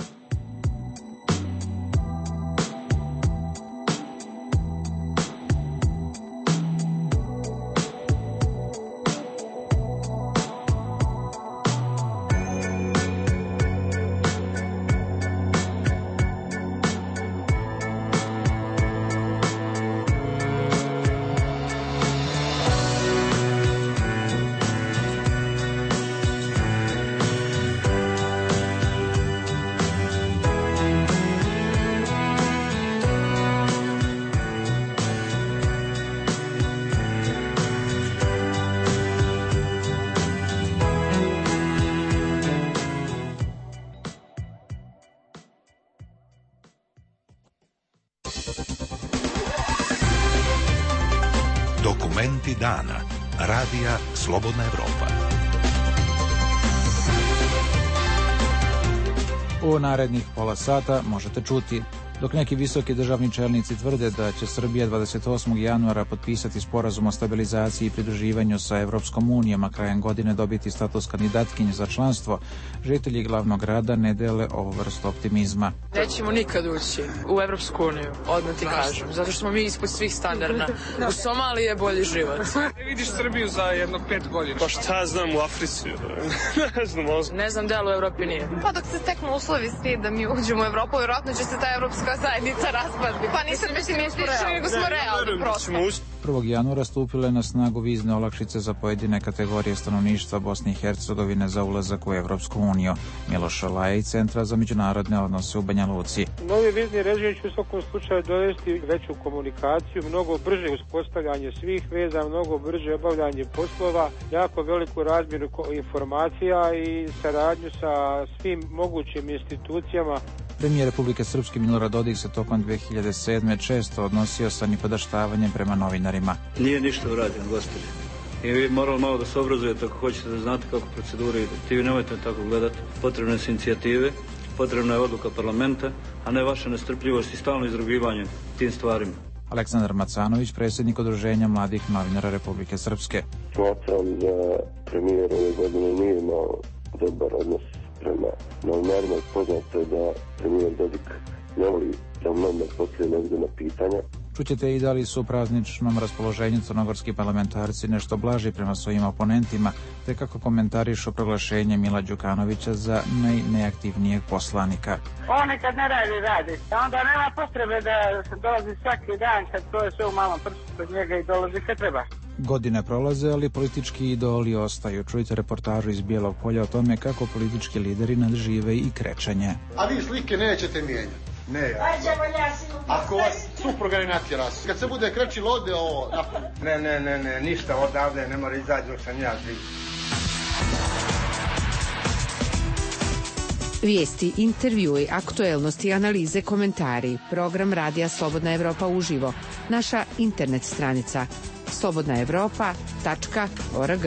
Dokumenti dana. Radija Slobodna Evropa. U narednih pola sata možete čuti: dok neki visoki državni čelnici tvrde da će Srbija dvadeset osmog januara potpisati sporazum o stabilizaciji i pridruživanju sa Evropskom unijom, a krajem godine dobiti status kandidatkinje za članstvo, žitelji glavnog grada ne dele ovu vrstu optimizma. Nećemo nikad ući u Evropsku uniju, odmah ti kažem, zato što smo mi ispod svih standarda. U Somaliji je bolji život. Ne vidiš Srbiju za jedno pet godina? Pa šta znam u Africi? ne znam, ne znam da li u Evropi nije. Pa dok se steknu uslovi svi da mi uđemo u Evropu, vjerojatno će se ta evropska zajednica raspadni. Pa nisam pesimistični, nego smo realni prosto. prvog januara stupile je na snagu vizne olakšice za pojedine kategorije stanovništva Bosne i Hercegovine za ulazak u Evropsku uniju. Miloš Lajić, Centra za međunarodne odnose u Banja Luci. Novi vizni režim će u svakom slučaju dovesti veću komunikaciju, mnogo brže uspostavljanje svih veza, mnogo brže obavljanje poslova, jako veliku razmjenu informacija i saradnju sa svim mogućim institucijama. Premijer Republike Srpske Milorad Dodik se tokom dve hiljade sedme. često odnosio sa nipodaštavanjem prema novinarima. Nije ništa urađeno, gospođe. I vi morali malo da se obrazujete ako hoćete da znate kako procedura ide. Ti vi nemojte tako gledati. Potrebne su inicijative, potrebna je odluka parlamenta, a ne vaša nestrpljivost i stalno izrugivanje tim stvarima. Aleksandar Macanović, predsjednik Udruženja mladih novinara Republike Srpske. Smatram da premijer ove godine nije imao dobar odnos prema novinarima. Poznato je da premijer Dodik ne voli da novinar poslije nevidjena pitanja. Čućete i da li su u prazničnom raspoloženju crnogorski parlamentarci nešto blaži prema svojim oponentima, te kako komentarišu proglašenje Mila Đukanovića za najneaktivnijeg poslanika. On kad ne radi, radi. Onda nema potrebe da se dolazi svaki dan kad to je sve u malom prstu kod njega i dolazi kad treba. Godine prolaze, ali politički idoli ostaju. Čujte reportažu iz Bijelog polja o tome kako politički lideri nadžive i krećanje. A vi slike nećete mijenjati. Ne, ja. Ako vas supruga ne natjera. Kad se bude krećilo, ode ovo. Ne, ne, ne, ne, ništa odavde ne mora izaći dok sam ja živ. Vijesti, intervjui, aktuelnosti, analize, komentari. Program Radija Slobodna Evropa uživo. Naša internet stranica slobodna evropa tačka org.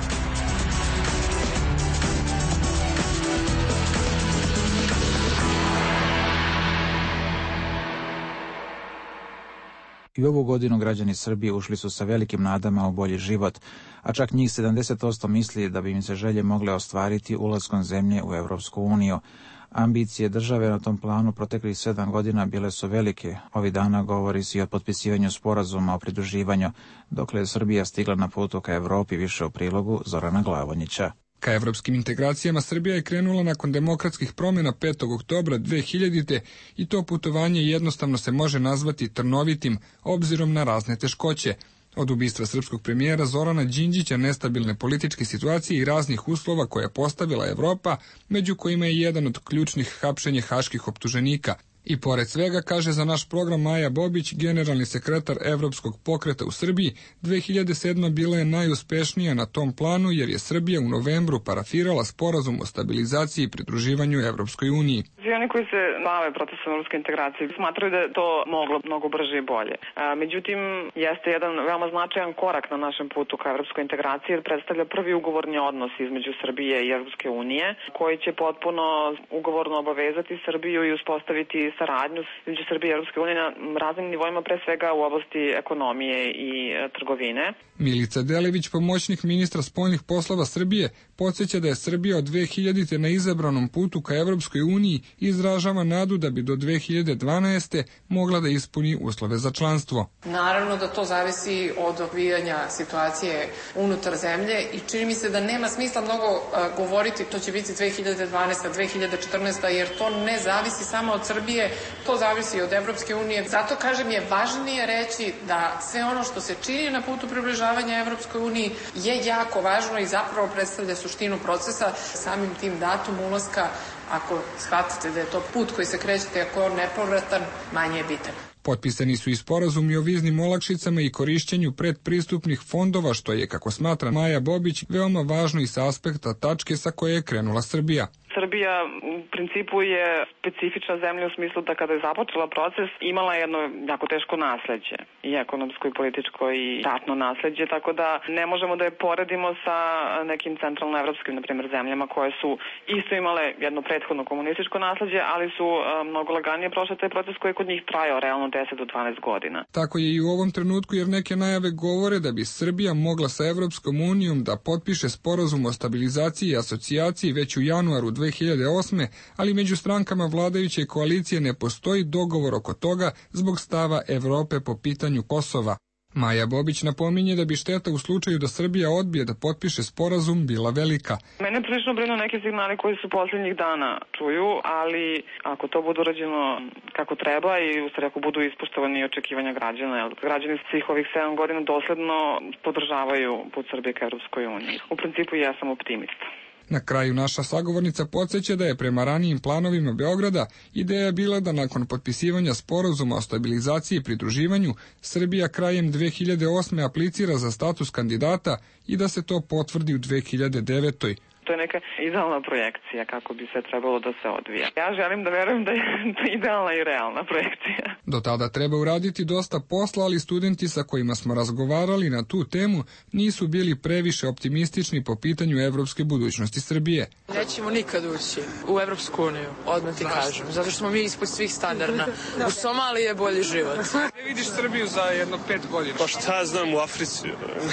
I ovu godinu građani Srbije ušli su sa velikim nadama u bolji život, a čak njih sedamdeset posto misli da bi im se želje mogle ostvariti ulaskom zemlje u Evropsku uniju. Ambicije države na tom planu proteklih sedam godina bile su velike. Ovih dana govori se i o potpisivanju sporazuma o pridruživanju, dokle je Srbija stigla na putu ka Evropi, više u prilogu Zorana Glavonjića. Ka evropskim integracijama Srbija je krenula nakon demokratskih promjena petog oktobra dve hiljadite. i to putovanje jednostavno se može nazvati trnovitim obzirom na razne teškoće. Od ubistva srpskog premijera Zorana Đinđića, nestabilne političke situacije i raznih uslova koje je postavila Evropa, među kojima je jedan od ključnih hapšenje haških optuženika. I pored svega, kaže za naš program Maja Bobić, generalni sekretar Evropskog pokreta u Srbiji, dve hiljade sedma. bila je najuspešnija na tom planu jer je Srbija u novembru parafirala sporazum o stabilizaciji i pridruživanju Evropskoj uniji. Svi oni koji se bave procesom evropske integracije smatraju da je to moglo mnogo brže i bolje. A, međutim, jeste jedan veoma značajan korak na našem putu ka evropskoj integraciji jer predstavlja prvi ugovorni odnos između Srbije i Evropske unije koji će potpuno ugovorno obavezati Srbiju i uspostaviti saradnju između Srbije i Evropske unije na raznim nivoima, pre svega u oblasti ekonomije i e, trgovine. Milica Delević, pomoćnik ministra spoljnih poslova Srbije, podsjeća da je Srbija od dve hiljadite. na izabranom putu ka Evropskoj uniji i izražava nadu da bi do dve hiljade dvanaeste. mogla da ispuni uslove za članstvo. Naravno da to zavisi od odvijanja situacije unutar zemlje i čini mi se da nema smisla mnogo uh, govoriti to će biti dve hiljade dvanaesta. dve hiljade četrnaesta. jer to ne zavisi samo od Srbije, to zavisi od Evropske unije. Zato kažem je važnije reći da sve ono što se čini na putu približavanja Evropskoj uniji je jako važno i zapravo predstavlja suštinu procesa. Samim tim datum ulaska Ako shvatite da je to put koji se krećete, ako je on nepovratan, manje je bitan. Potpisani su i sporazumi o viznim olakšicama i korišćenju predpristupnih fondova, što je, kako smatra Maja Bobić, veoma važno i sa aspekta tačke sa koje je krenula Srbija. Srbija u principu je specifična zemlja u smislu da kada je započela proces imala jedno jako teško nasleđe, i ekonomsko i političko i ratno nasleđe, tako da ne možemo da je poredimo sa nekim centralnoevropskim, na primjer, zemljama koje su isto imale jedno prethodno komunističko nasleđe, ali su mnogo laganije prošle taj proces koji je kod njih trajao realno deset do dvanaest godina. Tako je i u ovom trenutku, jer neke najave govore da bi Srbija mogla sa Evropskom unijom da potpiše sporazum o stabilizaciji i asocijaciji već u januaru dve hiljade osme, ali među strankama vladajuće koalicije ne postoji dogovor oko toga zbog stava Evrope po pitanju Kosova. Maja Bobić napominje da bi šteta u slučaju da Srbija odbije da potpiše sporazum bila velika. Mene prilično brinu neki signali koji su posljednjih dana čuju, ali ako to bude urađeno kako treba i u stvari ako budu ispoštovani očekivanja građana, jer građani svih ovih sedam godina dosledno podržavaju put Srbije ka Evropskoj uniji. U principu ja sam optimista. Na kraju naša sagovornica podsjeća da je prema ranijim planovima Beograda ideja bila da nakon potpisivanja sporazuma o stabilizaciji i pridruživanju Srbija krajem dve hiljade osme aplicira za status kandidata i da se to potvrdi u dve hiljade devetoj. To je neka idealna projekcija kako bi sve trebalo da se odvija. Ja želim da verujem da je to idealna i realna projekcija. Do tada treba uraditi dosta posla, ali studenti sa kojima smo razgovarali na tu temu nisu bili previše optimistični po pitanju evropske budućnosti Srbije. Nećemo nikad ući u Evropsku uniju, odmah ti kažem, zato što smo mi ispod svih standarda. U Somaliji je bolji život. Ne vidiš Srbiju za jedno pet godina? Pa šta znam u Africi?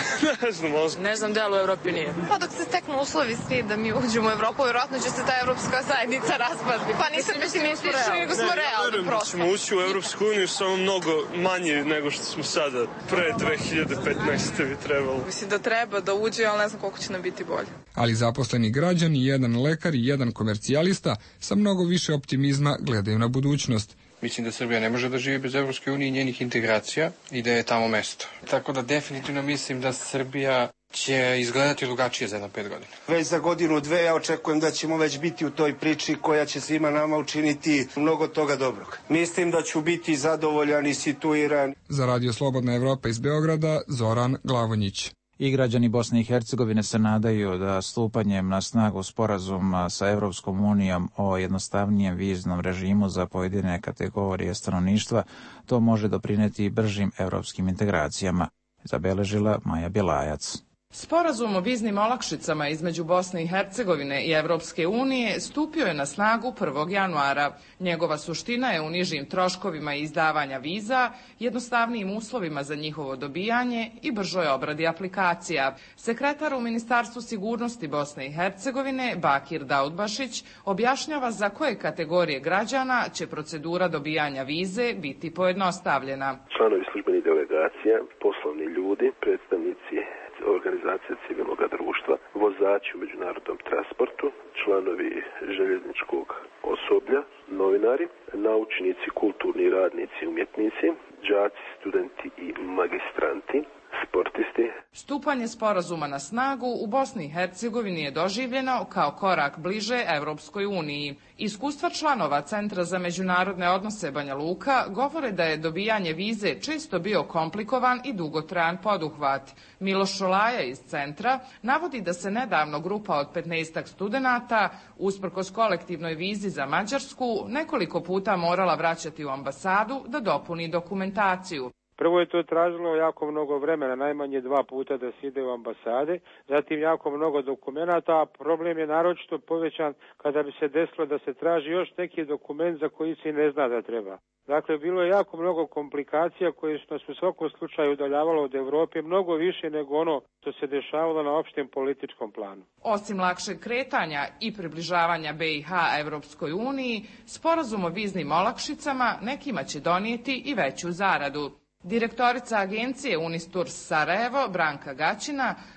Ne znam, ozbiljno. Ne znam, delo u Evropi nije. Pa dok se steknu uslovi svi da mi uđemo u Evropu, vjerojatno će se ta evropska zajednica raspasti. Pa nisam pesimistični, nego smo realni prosto. Ćemo ući u Evropsku uniju samo mnogo manje nego što smo sada. Pre dve hiljade petnaeste bi trebalo. Mislim da treba da uđe, ali ne znam koliko će nam biti bolje. Ali zaposleni građani, jedan lekar i jedan komercijalista sa mnogo više optimizma gledaju na budućnost. Mislim da Srbija ne može da živi bez Evropske unije i njenih integracija i da je tamo mesto. Tako da definitivno mislim da Srbija će izgledati drugačije za jedno pet godina. Već za godinu, dve ja očekujem da ćemo već biti u toj priči koja će svima nama učiniti mnogo toga dobrog. Mislim da ću biti zadovoljan i situiran. Za Radio Slobodna Evropa iz Beograda, Zoran Glavonjić. I građani Bosne i Hercegovine se nadaju da stupanjem na snagu sporazuma sa Evropskom unijom o jednostavnijem viznom režimu za pojedine kategorije stanovništva to može doprineti bržim evropskim integracijama, zabeležila Maja Bjelajac. Sporazum o viznim olakšicama između Bosne i Hercegovine i Evropske unije stupio je na snagu prvog januara. Njegova suština je u nižim troškovima izdavanja viza, jednostavnijim uslovima za njihovo dobijanje i bržoj obradi aplikacija. Sekretar u Ministarstvu sigurnosti Bosne i Hercegovine, Bakir Daudbašić, objašnjava za koje kategorije građana će procedura dobijanja vize biti pojednostavljena. Članovi službenih delegacija, poslovni ljudi, predstavnici organizacije civilnog društva, vozači u međunarodnom transportu, članovi željezničkog osoblja, novinari, naučnici, kulturni radnici, umjetnici, đaci, studenti i magistranti, sportisti. Stupanje sporazuma na snagu u Bosni i Hercegovini je doživljeno kao korak bliže Evropskoj uniji. Iskustva članova Centra za međunarodne odnose Banja Luka govore da je dobijanje vize često bio komplikovan i dugotrajan poduhvat. Miloš Šolaja iz centra navodi da se nedavno grupa od petnaestak studenata, usprkos kolektivnoj vizi za Mađarsku, nekoliko puta morala vraćati u ambasadu da dopuni dokumentaciju. Prvo je to tražilo jako mnogo vremena, najmanje dva puta da se ide u ambasade, zatim jako mnogo dokumenata, a problem je naročito povećan kada bi se desilo da se traži još neki dokument za koji se ne zna da treba. Dakle, bilo je jako mnogo komplikacija koje su nas u svakom slučaju udaljavalo od Evrope, mnogo više nego ono što se dešavalo na opštem političkom planu. Osim lakšeg kretanja i približavanja B i H Evropskoj uniji, sporazum o viznim olakšicama nekima će donijeti i veću zaradu. Direktorica agencije Unistours Sarajevo, Branka Gaćina,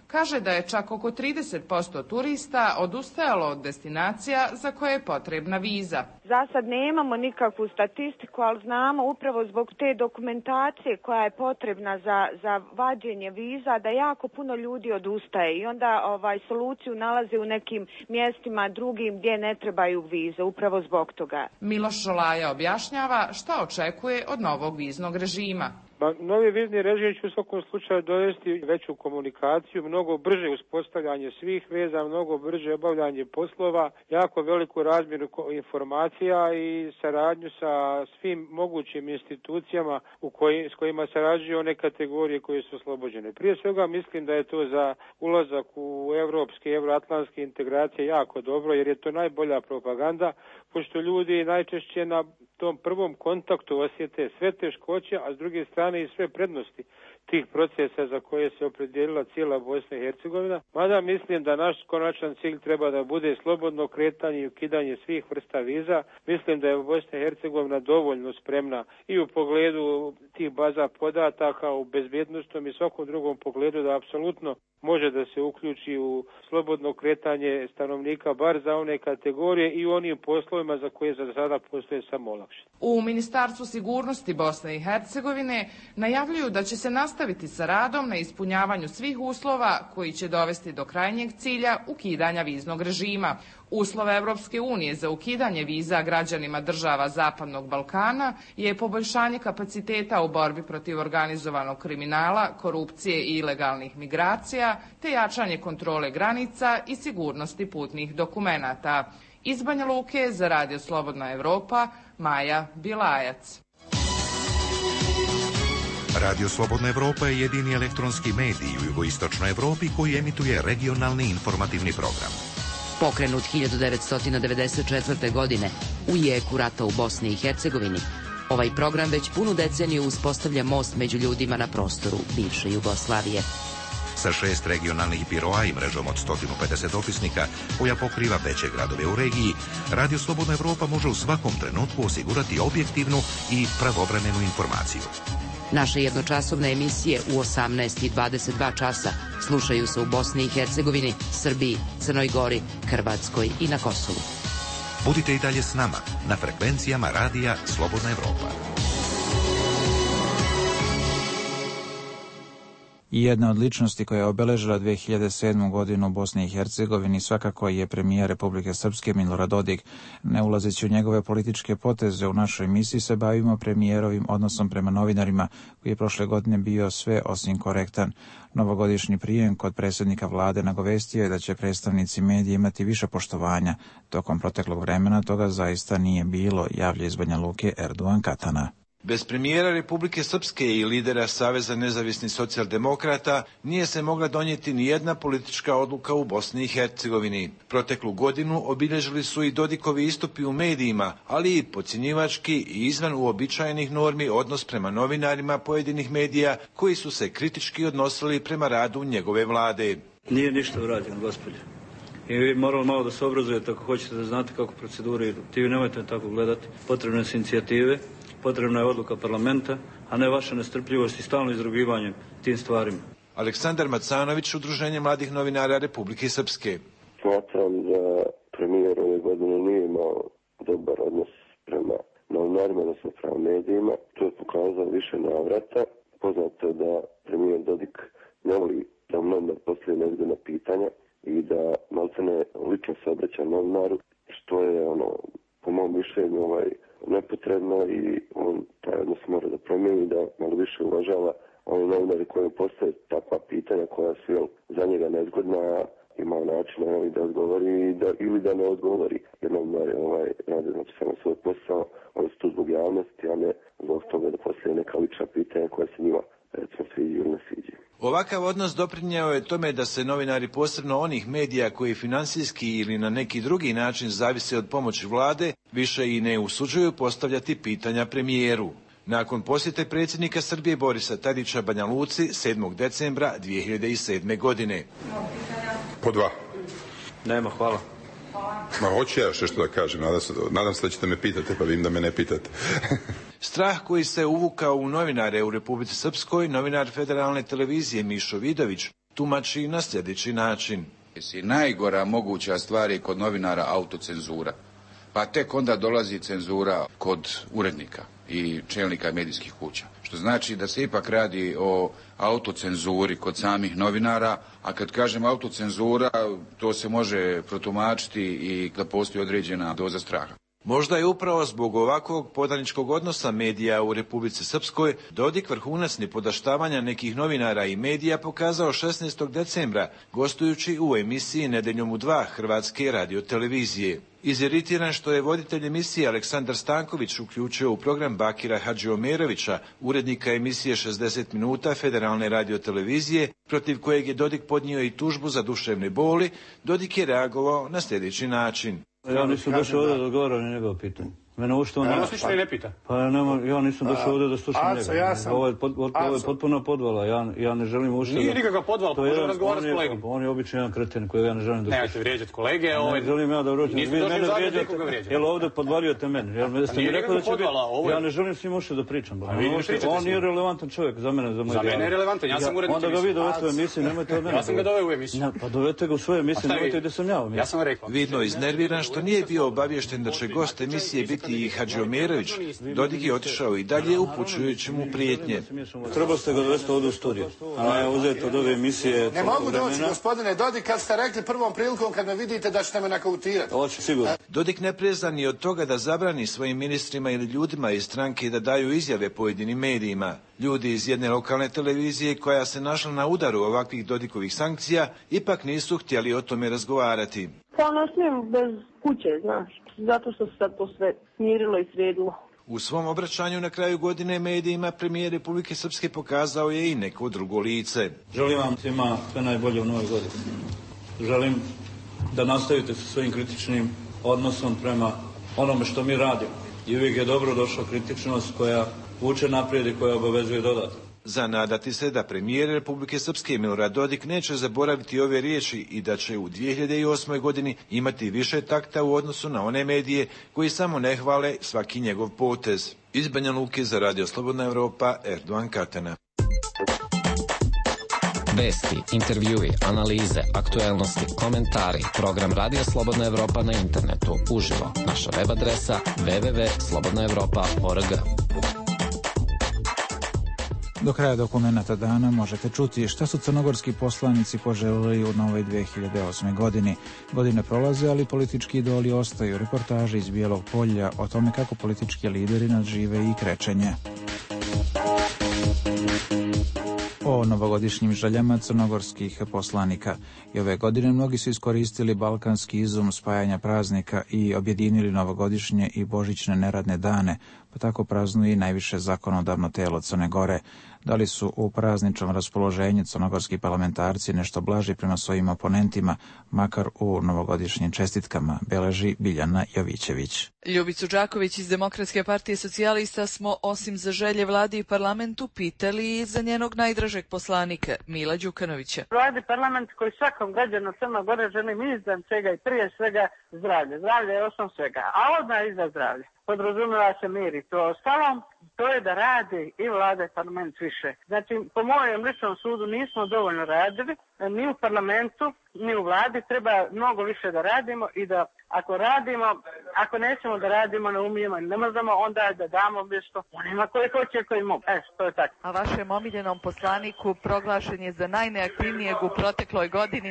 Kaže da je čak oko trideset posto turista odustajalo od destinacija za koje je potrebna viza. Za sad nemamo nikakvu statistiku, ali znamo upravo zbog te dokumentacije koja je potrebna za, za vađenje viza da jako puno ljudi odustaje i onda ovaj, soluciju nalaze u nekim mjestima drugim gdje ne trebaju vize, upravo zbog toga. Miloš Šolaja objašnjava šta očekuje od novog viznog režima. Pa, novi vizni režim će u svakom slučaju dovesti veću komunikaciju, mnogo brže uspostavljanje svih veza, mnogo brže obavljanje poslova, jako veliku razmjenu informacija i saradnju sa svim mogućim institucijama u koji, s kojima sarađuju one kategorije koje su oslobođene. Prije svega mislim da je to za ulazak u evropske i evroatlantske integracije jako dobro, jer je to najbolja propaganda, pošto ljudi najčešće na tom prvom kontaktu osjete sve teškoće, a s druge strane i sve prednosti tih procesa za koje se opredijelila cijela Bosna i Hercegovina. Mada mislim da naš konačan cilj treba da bude slobodno kretanje i ukidanje svih vrsta viza. Mislim da je Bosna i Hercegovina dovoljno spremna i u pogledu tih baza podataka, u bezbjednostnom i svakom drugom pogledu da apsolutno može da se uključi u slobodno kretanje stanovnika, bar za one kategorije i u onim poslovima za koje za sada postoje samo olakšice. U Ministarstvu sigurnosti Bosne i Hercegovine najavljuju da će se nastaviti sa radom na ispunjavanju svih uslova koji će dovesti do krajnjeg cilja ukidanja viznog režima. Uslov Evropske unije za ukidanje viza građanima država Zapadnog Balkana je poboljšanje kapaciteta u borbi protiv organizovanog kriminala, korupcije i ilegalnih migracija, te jačanje kontrole granica i sigurnosti putnih dokumenata. Iz Banja Luke za Radio Slobodna Evropa, Maja Bilajac. Radio Slobodna Evropa je jedini elektronski medij u jugoistočnoj Evropi koji emituje regionalni informativni program. Pokrenut hiljadu devetsto devedeset četvrte. godine u jeku rata u Bosni i Hercegovini, ovaj program već punu deceniju uspostavlja most među ljudima na prostoru bivše Jugoslavije. Sa šest regionalnih biroa i mrežom od sto pedeset dopisnika koja pokriva veće gradove u regiji, Radio Slobodna Evropa može u svakom trenutku osigurati objektivnu i pravovremenu informaciju. Naše jednočasovne emisije u osamnaest i dvadeset dva časa slušaju se u Bosni i Hercegovini, Srbiji, Crnoj Gori, Hrvatskoj i na Kosovu. Budite i dalje s nama na frekvencijama Radija Slobodna Evropa. I jedna od ličnosti koja je obeležila dve hiljade sedmu. godinu u Bosni i Hercegovini svakako je premijer Republike Srpske Milorad Dodik. Ne ulazeći u njegove političke poteze, u našoj emisiji se bavimo premijerovim odnosom prema novinarima, koji je prošle godine bio sve osim korektan. Novogodišnji prijem kod predsjednika vlade nagovestio je da će predstavnici medija imati više poštovanja. Tokom proteklog vremena toga zaista nije bilo, javlja iz Banja Luke Erduan Katana. Bez premijera Republike Srpske i lidera Saveza nezavisnih socijaldemokrata nije se mogla donijeti ni jedna politička odluka u Bosni i Hercegovini. Proteklu godinu obilježili su i Dodikovi istupi u medijima, ali i podcjenjivački i izvan uobičajenih normi odnos prema novinarima pojedinih medija koji su se kritički odnosili prema radu njegove vlade. Nije ništa urađeno, gospođe. I vi morali malo da se obrazujete ako hoćete da znate kako procedure idu. Ti nemojte tako gledati. Potrebne su inicijative. Potrebna je odluka parlamenta, a ne vaša nestrpljivost i stalno izrugivanje tim stvarima. Aleksandar Macanović, Udruženje mladih novinara Republike Srpske. Smatram da premijer ove godine nije imao dobar odnos prema novinarima, odnosno prema medijima. To je pokazao više navrata. Poznato je da premijer Dodik ne voli da mu novinar postavlja neviđena pitanja i da maltene lično se obraća novinaru, što je ono, po mom mišljenju, ovaj, nepotrebno i on taj odnos mora da promijeni, da malo više uvažava oni novinari koji postoje takva pitanja koja su jel, za njega nezgodna, ima način ovaj, da odgovori da, ili da ne odgovori. Jer novinari ovaj, rade znači, samo svoj posao, oni su tu zbog javnosti, a ne zbog toga da postoje neka lična pitanja koja se njima recimo sviđi ili ne sviđi. Ovakav odnos doprinjao je tome da se novinari, posebno onih medija koji finansijski ili na neki drugi način zavise od pomoći vlade, više i ne usuđuju postavljati pitanja premijeru. Nakon posjete predsjednika Srbije Borisa Tadića Banja Luci sedmog decembra dvije hiljade sedme. godine. Po dva. Nema, hvala. Ma hoću ja što da kažem, nadam se, nadam se da ćete me pitati, pa vidim da me ne pitate. Strah koji se uvukao u novinare u Republici Srpskoj, novinar Federalne televizije Mišo Vidović tumači na sljedeći način. Najgora moguća stvar je kod novinara autocenzura, pa tek onda dolazi cenzura kod urednika i čelnika medijskih kuća. Što znači da se ipak radi o autocenzuri kod samih novinara, a kad kažem autocenzura, to se može protumačiti i da postoji određena doza straha. Možda je upravo zbog ovakvog podaničkog odnosa medija u Republici Srpskoj Dodik vrhunac nipodaštavanja nekih novinara i medija pokazao šesnaestog decembra gostujući u emisiji Nedeljom u dva Hrvatske radiotelevizije. Iziritiran što je voditelj emisije Aleksandar Stanković uključio u program Bakira Hadžiomerovića, urednika emisije šezdeset minuta Federalne radiotelevizije, protiv kojeg je Dodik podnio i tužbu za duševne boli, Dodik je reagovao na sljedeći način. Ja nisam došao ovdje da odgovaram na njegovo pitanje. Mene uopšte on ne pita. ne pita. Pa nema, ja nisam došao ovdje da slušam Aco, njega. Ja sam... Ovo je, pot, ovo je potpuno podvala, ja, ja ne želim uopšte... Nije nikakva podvala, možemo razgovarati s kolegom. On je običan jedan kreten koji ja ne želim da slušam. Nemojte vrijeđati kolege. Ne ovaj... želim ja da vrođam. Niste došli u Zagreb nikoga vrijeđati. Jel ovdje podvaljujete mene? Jel me ste mi rekli da će biti... Ovo je... Ja ne želim s njim uopšte da pričam. A vi ne pričate on nije relevantan čovjek za mene, za moj Za mene je relevantan, ja sam urednik emisije. Onda ga vi dovete u emisiju, nemojte od mene. Ja sam ga doveo u emisiju. Pa dovete ga u svoju emisiju, nemojte gdje sam ja u emisiju. Ja sam rekao. Vidno iznerviran što nije bio obaviješten da će gost emisije biti i Hadžiomerović, Dodik je otišao i dalje upućujući mu prijetnje. Trebali ste ga dovesti ovdje u studiju, a ne uzeti od ove emisije. Ne mogu doći, gospodine Dodik, kad ste rekli prvom prilikom kad me vidite da ćete me nakautirati. Hoće, sigurno. Dodik ne preza ni od toga da zabrani svojim ministrima ili ljudima iz stranke da daju izjave pojedinim medijima. Ljudi iz jedne lokalne televizije koja se našla na udaru ovakvih Dodikovih sankcija ipak nisu htjeli o tome razgovarati. Pa ne smijem bez kuće, znaš, zato što se sad to sve smirilo i sredilo. U svom obraćanju na kraju godine medijima premijer Republike Srpske pokazao je i neko drugo lice. Želim vam svima sve najbolje u novoj godini. Želim da nastavite sa svojim kritičnim odnosom prema onome što mi radimo. I uvijek je dobro došla kritičnost koja vuče naprijed i koja obavezuje dodatno. Za nadati se da premijer Republike Srpske Milorad Dodik neće zaboraviti ove riječi i da će u dvije hiljade osmoj. godini imati više takta u odnosu na one medije koji samo ne hvale svaki njegov potez. Iz Banja Luke za Radio Slobodna Evropa, Erdogan Katana. Vesti, intervjui, analize, aktuelnosti, komentari. Program Radio Slobodna Evropa na internetu, uživo. Naša web adresa w w w tačka slobodna evropa tačka org. Do kraja dokumenata dana možete čuti šta su crnogorski poslanici poželili u novoj dvije hiljade osme. godini. Godine prolaze, ali politički idoli ostaju. Reportaže iz Bijelog polja o tome kako politički lideri nadžive i krečenje. O novogodišnjim željama crnogorskih poslanika. I ove godine mnogi su iskoristili balkanski izum spajanja praznika i objedinili novogodišnje i božićne neradne dane, pa tako praznuje i najviše zakonodavno telo Crne Gore. Da li su u prazničnom raspoloženju crnogorski parlamentarci nešto blaži prema svojim oponentima, makar u novogodišnjim čestitkama, beleži Biljana Jovićević. Ljubicu Đaković iz Demokratske partije socijalista smo osim za želje vladi i parlamentu pitali i za njenog najdražeg poslanika, Mila Đukanovića. Vladi parlament koji svakom građanu Crne Gore želim iznad svega i prije svega zdravlje. Zdravlje je osnov svega, a odmah iza zdravlje podrazumijeva se mir i to ostalo, to je da radi i vlada i parlament više. Znači, po mojem ličnom sudu nismo dovoljno radili, ni u parlamentu, ni u vladi, treba mnogo više da radimo i da ako radimo, ako nećemo da radimo, ne umijemo i ne možemo, onda da damo mjesto onima koji hoće i koji mogu. E, to je tako. A vašem omiljenom poslaniku proglašen je za najneaktivnijeg u protekloj godini.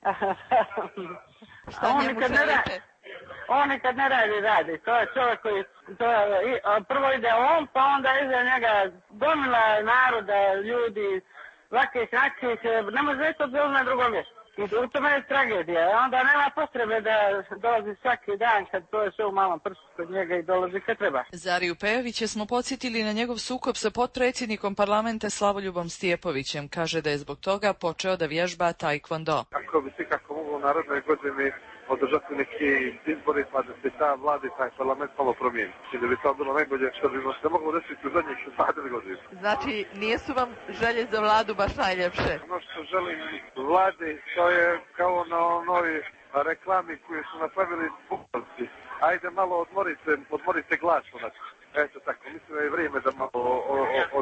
Šta on njemu želite? Radi, on nikad ne radi, radi. To je čovjek koji, to je, prvo ide on, pa onda iza njega gomila naroda, ljudi, svakih nakih, ne može reći od na drugom mjestu. I u tome je tragedija. Onda nema potrebe da dolazi svaki dan kad to je sve u malom prstu kod njega i dolazi kad treba. Zariju Pejovića smo podsjetili na njegov sukob sa potpredsjednikom parlamenta Slavoljubom Stijepovićem. Kaže da je zbog toga počeo da vježba taekwondo. Kako bi se kako mogu u narodnoj godini održati neki izbori pa da se ta vlada i taj parlament malo promijeni. I da bi to bilo najbolje što bi se moglo desiti u zadnjih dvadeset godina. Znači, nisu vam želje za vladu baš najljepše? Ono što želim vladi, to je kao na onoj reklami koju su napravili Bukovci. Ajde malo odmorite, odmorite glas onako. Eto tako, mislim da je vrijeme da malo odmore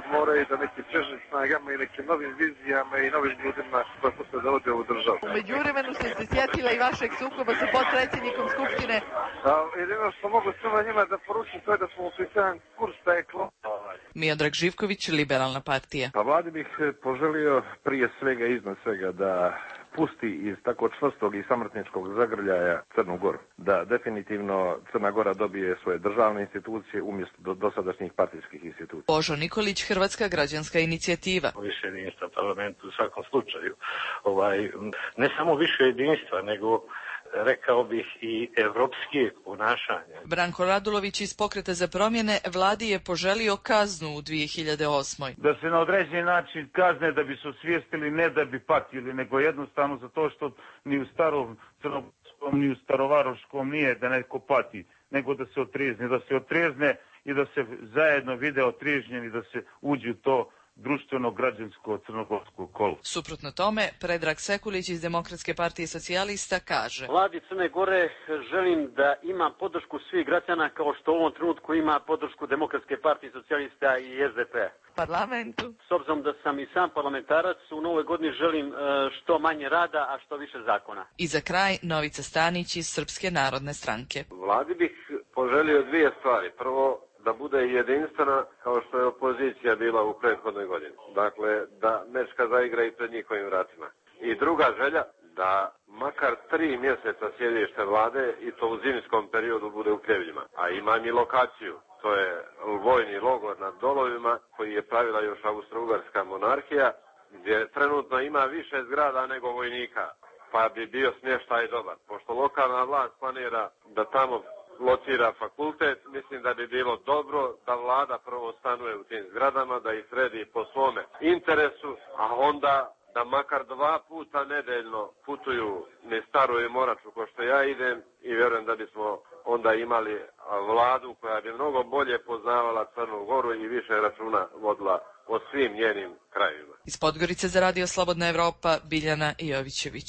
i da neki čežnim snagama i nekim novim vizijama i novim ljudima koji posle dovode ovu državu. U međuvremenu ste se sjetila i vašeg sukoba sa potpredsjednikom Skupštine. A, jedino što mogu svima njima da poručim to je da smo upisan kurs da je klon. Miodrag Živković, Liberalna partija. Pa vladi bih poželio prije svega, iznad svega, da pusti iz tako čvrstog i samrtničkog zagrljaja Crnu Goru. Da definitivno Crna Gora dobije svoje državne institucije umjesto do dosadašnjih partijskih institucija. Božo Nikolić, Hrvatska građanska inicijativa. Više jedinstva parlamentu u svakom slučaju. Ovaj, ne samo više jedinstva, nego rekao bih i evropskije ponašanje. Branko Radulović iz Pokreta za promjene vladi je poželio kaznu u dvije hiljade osmoj. Da se na određeni način kazne da bi se osvijestili, ne da bi patili, nego jednostavno zato što ni u starom crnogorskom, ni u starovaroškom nije da neko pati, nego da se otrijezne, da se otrijezne i da se zajedno vide otriježnjeni, da se uđe u to društveno građansko crnogorsko kolo. Suprotno tome, Predrag Sekulić iz Demokratske partije socijalista kaže: Vladi Crne Gore želim da ima podršku svih građana kao što u ovom trenutku ima podršku Demokratske partije socijalista i S D P. Parlamentu. S obzirom da sam i sam parlamentarac, u novoj godini želim što manje rada, a što više zakona. I za kraj, Novica Stanić iz Srpske narodne stranke. Vladi bih poželio dvije stvari. Prvo, da bude jedinstvena kao što je opozicija bila u prethodnoj godini. Dakle, da Mečka zaigra i pred njihovim vratima. I druga želja, da makar tri mjeseca sjedište vlade i to u zimskom periodu bude u Pljevljima. A imam i lokaciju. To je vojni logor nad Dolovima koji je pravila još Austro-Ugarska monarhija, gdje trenutno ima više zgrada nego vojnika. Pa bi bio smještaj dobar. Pošto lokalna vlast planira da tamo locira fakultet, mislim da bi bilo dobro da vlada prvo stanuje u tim zgradama, da ih sredi po svome interesu, a onda da makar dva puta nedeljno putuju ne Staru i Moraču ko što ja idem i vjerujem da bismo onda imali vladu koja bi mnogo bolje poznavala Crnu Goru i više računa vodila o svim njenim krajevima. Iz Podgorice za Radio Slobodna Evropa, Biljana Jovićević.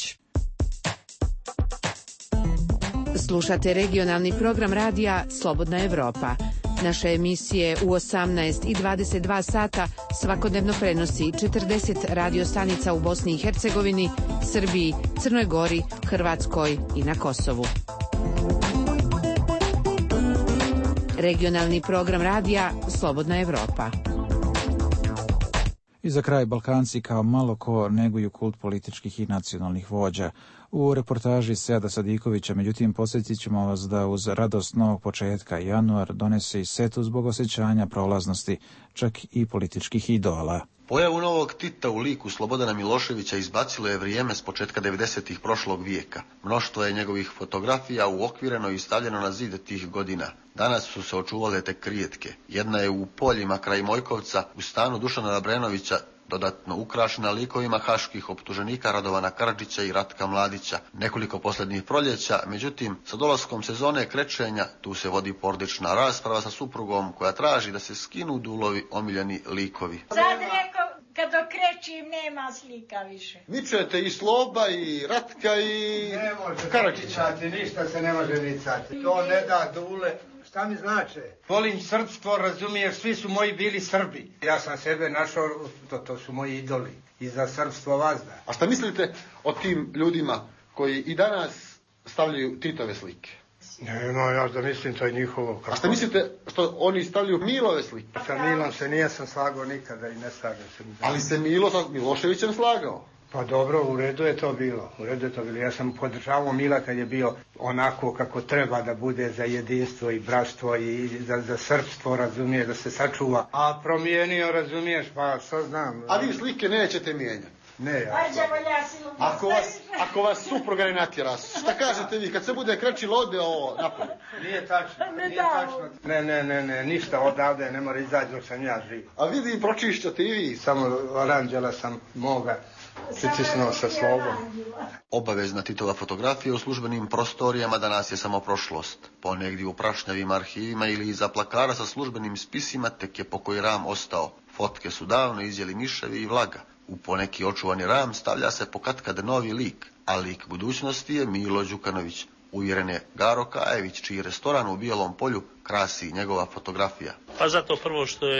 Slušate regionalni program radija Slobodna Evropa. Naše emisije u osamnaest i dvadeset dva sata svakodnevno prenosi četrdeset radio stanica u Bosni i Hercegovini, Srbiji, Crnoj Gori, Hrvatskoj i na Kosovu. Regionalni program radija Slobodna Evropa. I za kraj, Balkanci kao malo ko neguju kult političkih i nacionalnih vođa. U reportaži Seada Sadikovića, međutim, podsjetit ćemo vas da uz radost novog početka januar donese i setu zbog osjećanja prolaznosti, čak i političkih idola. Pojavu novog Tita u liku Slobodana Miloševića izbacilo je vrijeme s početka devedesetih prošlog vijeka. Mnoštvo je njegovih fotografija uokvireno i stavljeno na zid tih godina. Danas su se očuvale tek rijetke. Jedna je u poljima kraj Mojkovca, u stanu Dušana Labrenovića, dodatno ukrašena likovima haških optuženika Radovana Karadžića i Ratka Mladića. Nekoliko posljednjih proljeća, međutim, sa dolaskom sezone krečenja, tu se vodi porodična rasprava sa suprugom koja traži da se skinu dulovi omiljeni likovi. Sad rekao, kad okrećim nema slika više. Mičete i Sloba i Ratka i Karadžića. Ništa se ne može nicati. To ne da dule. Šta mi znače? Volim srpstvo, razumiješ, svi su moji bili Srbi. Ja sam sebe našao, to, to su moji idoli. I za srpstvo vazda. A šta mislite o tim ljudima koji i danas stavljaju Titove slike? Ne, no, ja da mislim, to je njihovo. Kako... A šta mislite što oni stavljaju Milove slike? Sa Milom se nijesam slagao nikada i ne slažem se. Ali se Milo sa Miloševićem slagao? Pa dobro, u redu je to bilo, u redu je to bilo. Ja sam podržavao Mila kad je bio onako kako treba da bude za jedinstvo i bratstvo i za, za srpstvo, razumiješ, da se sačuva. A promijenio, razumiješ, pa što znam. A vi slike nećete mijenjati? Ne, ja. Ako vas, ako vas supruga ne natjera, šta kažete vi, kad se bude krećilo ode ovo napolje? Nije tačno, nije tačno. Ne, ne, ne, ne, ništa odavde ne mora izaći dok sam ja živ. A vidi, pročišćate i vi. Samo aranđela sam moga. Pritisnuo sa Slobom. Obavezna Titova fotografija u službenim prostorijama danas je samo prošlost. Ponegdje u prašnjavim arhivima ili iza plakara sa službenim spisima tek je pokoj ram ostao. Fotke su davno izjeli miševi i vlaga. U poneki očuvani ram stavlja se pokatkad novi lik, a lik budućnosti je Milo Đukanović. Uvjeren je Garo Kajević, čiji restoran u Bijelom Polju krasi njegova fotografija. Pa zato prvo što je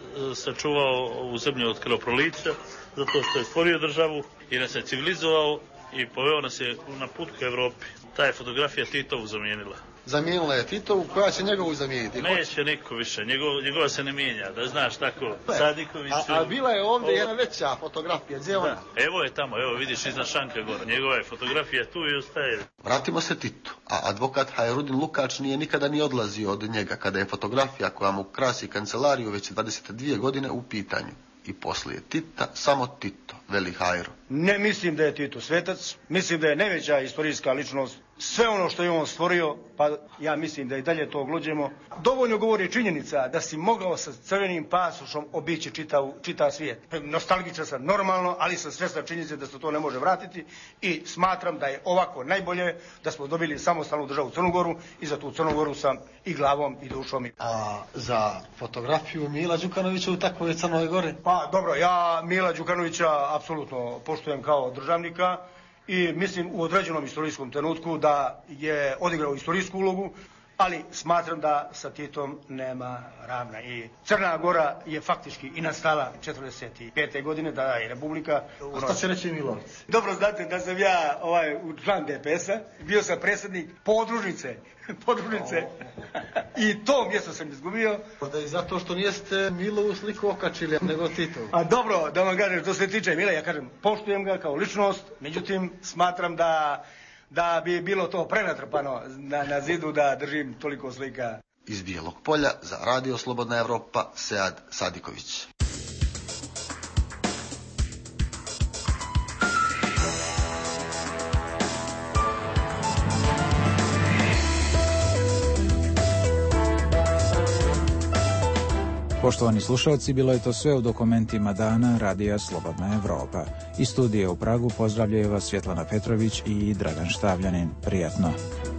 sačuvao ovu zemlju od krvoprolića, zato što je stvorio državu i nas je civilizovao i poveo nas je na put ka Evropi. Ta je fotografija Titovu zamijenila. Zamijenila je Titovu, koja će njegovu zamijeniti? Neće niko više, Njegov, njegova se ne mijenja, da znaš tako, Sadikoviću. A, a bila je ovdje jedna veća fotografija, gdje je ona? Evo je tamo, evo vidiš iznad šanka gore, njegova je fotografija tu i ostaje. Vratimo se Titu, a advokat Hajrudin Lukač nije nikada ni odlazio od njega kada je fotografija koja mu krasi kancelariju već dvadeset dvije godine u pitanju. I poslije Tita, samo Tito, veli Hajro. Ne mislim da je Tito svetac, mislim da je najveća istorijska ličnost. Sve ono što je on stvorio, pa ja mislim da i dalje to ogluđemo. Dovoljno govori činjenica da si mogao sa crvenim pasošom obići čitav, čitav svijet. Nostalgičan sam normalno, ali sam svjestan činjenice da se to ne može vratiti i smatram da je ovako najbolje da smo dobili samostalnu državu Crnu Goru i za tu Crnu Goru sam i glavom i dušom. A za fotografiju Mila Đukanovića u takvoj Crnoj Gori? Pa dobro, ja Mila Đukanovića apsolutno poštujem kao državnika i mislim u određenom istorijskom trenutku da je odigrao istorijsku ulogu, ali smatram da sa Titom nema ravna. I Crna Gora je faktički i nastala četrdeset pete godine, da je republika. A šta će reći Milović? Dobro znate da sam ja ovaj, član D P S-a, bio sam predsjednik podružnice, podružnice i to mjesto sam izgubio. Da je zato što nijeste Milovu sliku okačili, nego Titovu. A dobro, da vam kažem, što se tiče Mila, ja kažem, poštujem ga kao ličnost, međutim, smatram da da bi bilo to prenatrpano na, na zidu da držim toliko slika. Iz Bijelog Polja za Radio Slobodna Evropa, Sead Sadiković. Poštovani slušalci, bilo je to sve u dokumentima dana Radija Slobodna Evropa. Iz studije u Pragu pozdravljaju vas Svjetlana Petrović i Dragan Štavljanin. Prijatno.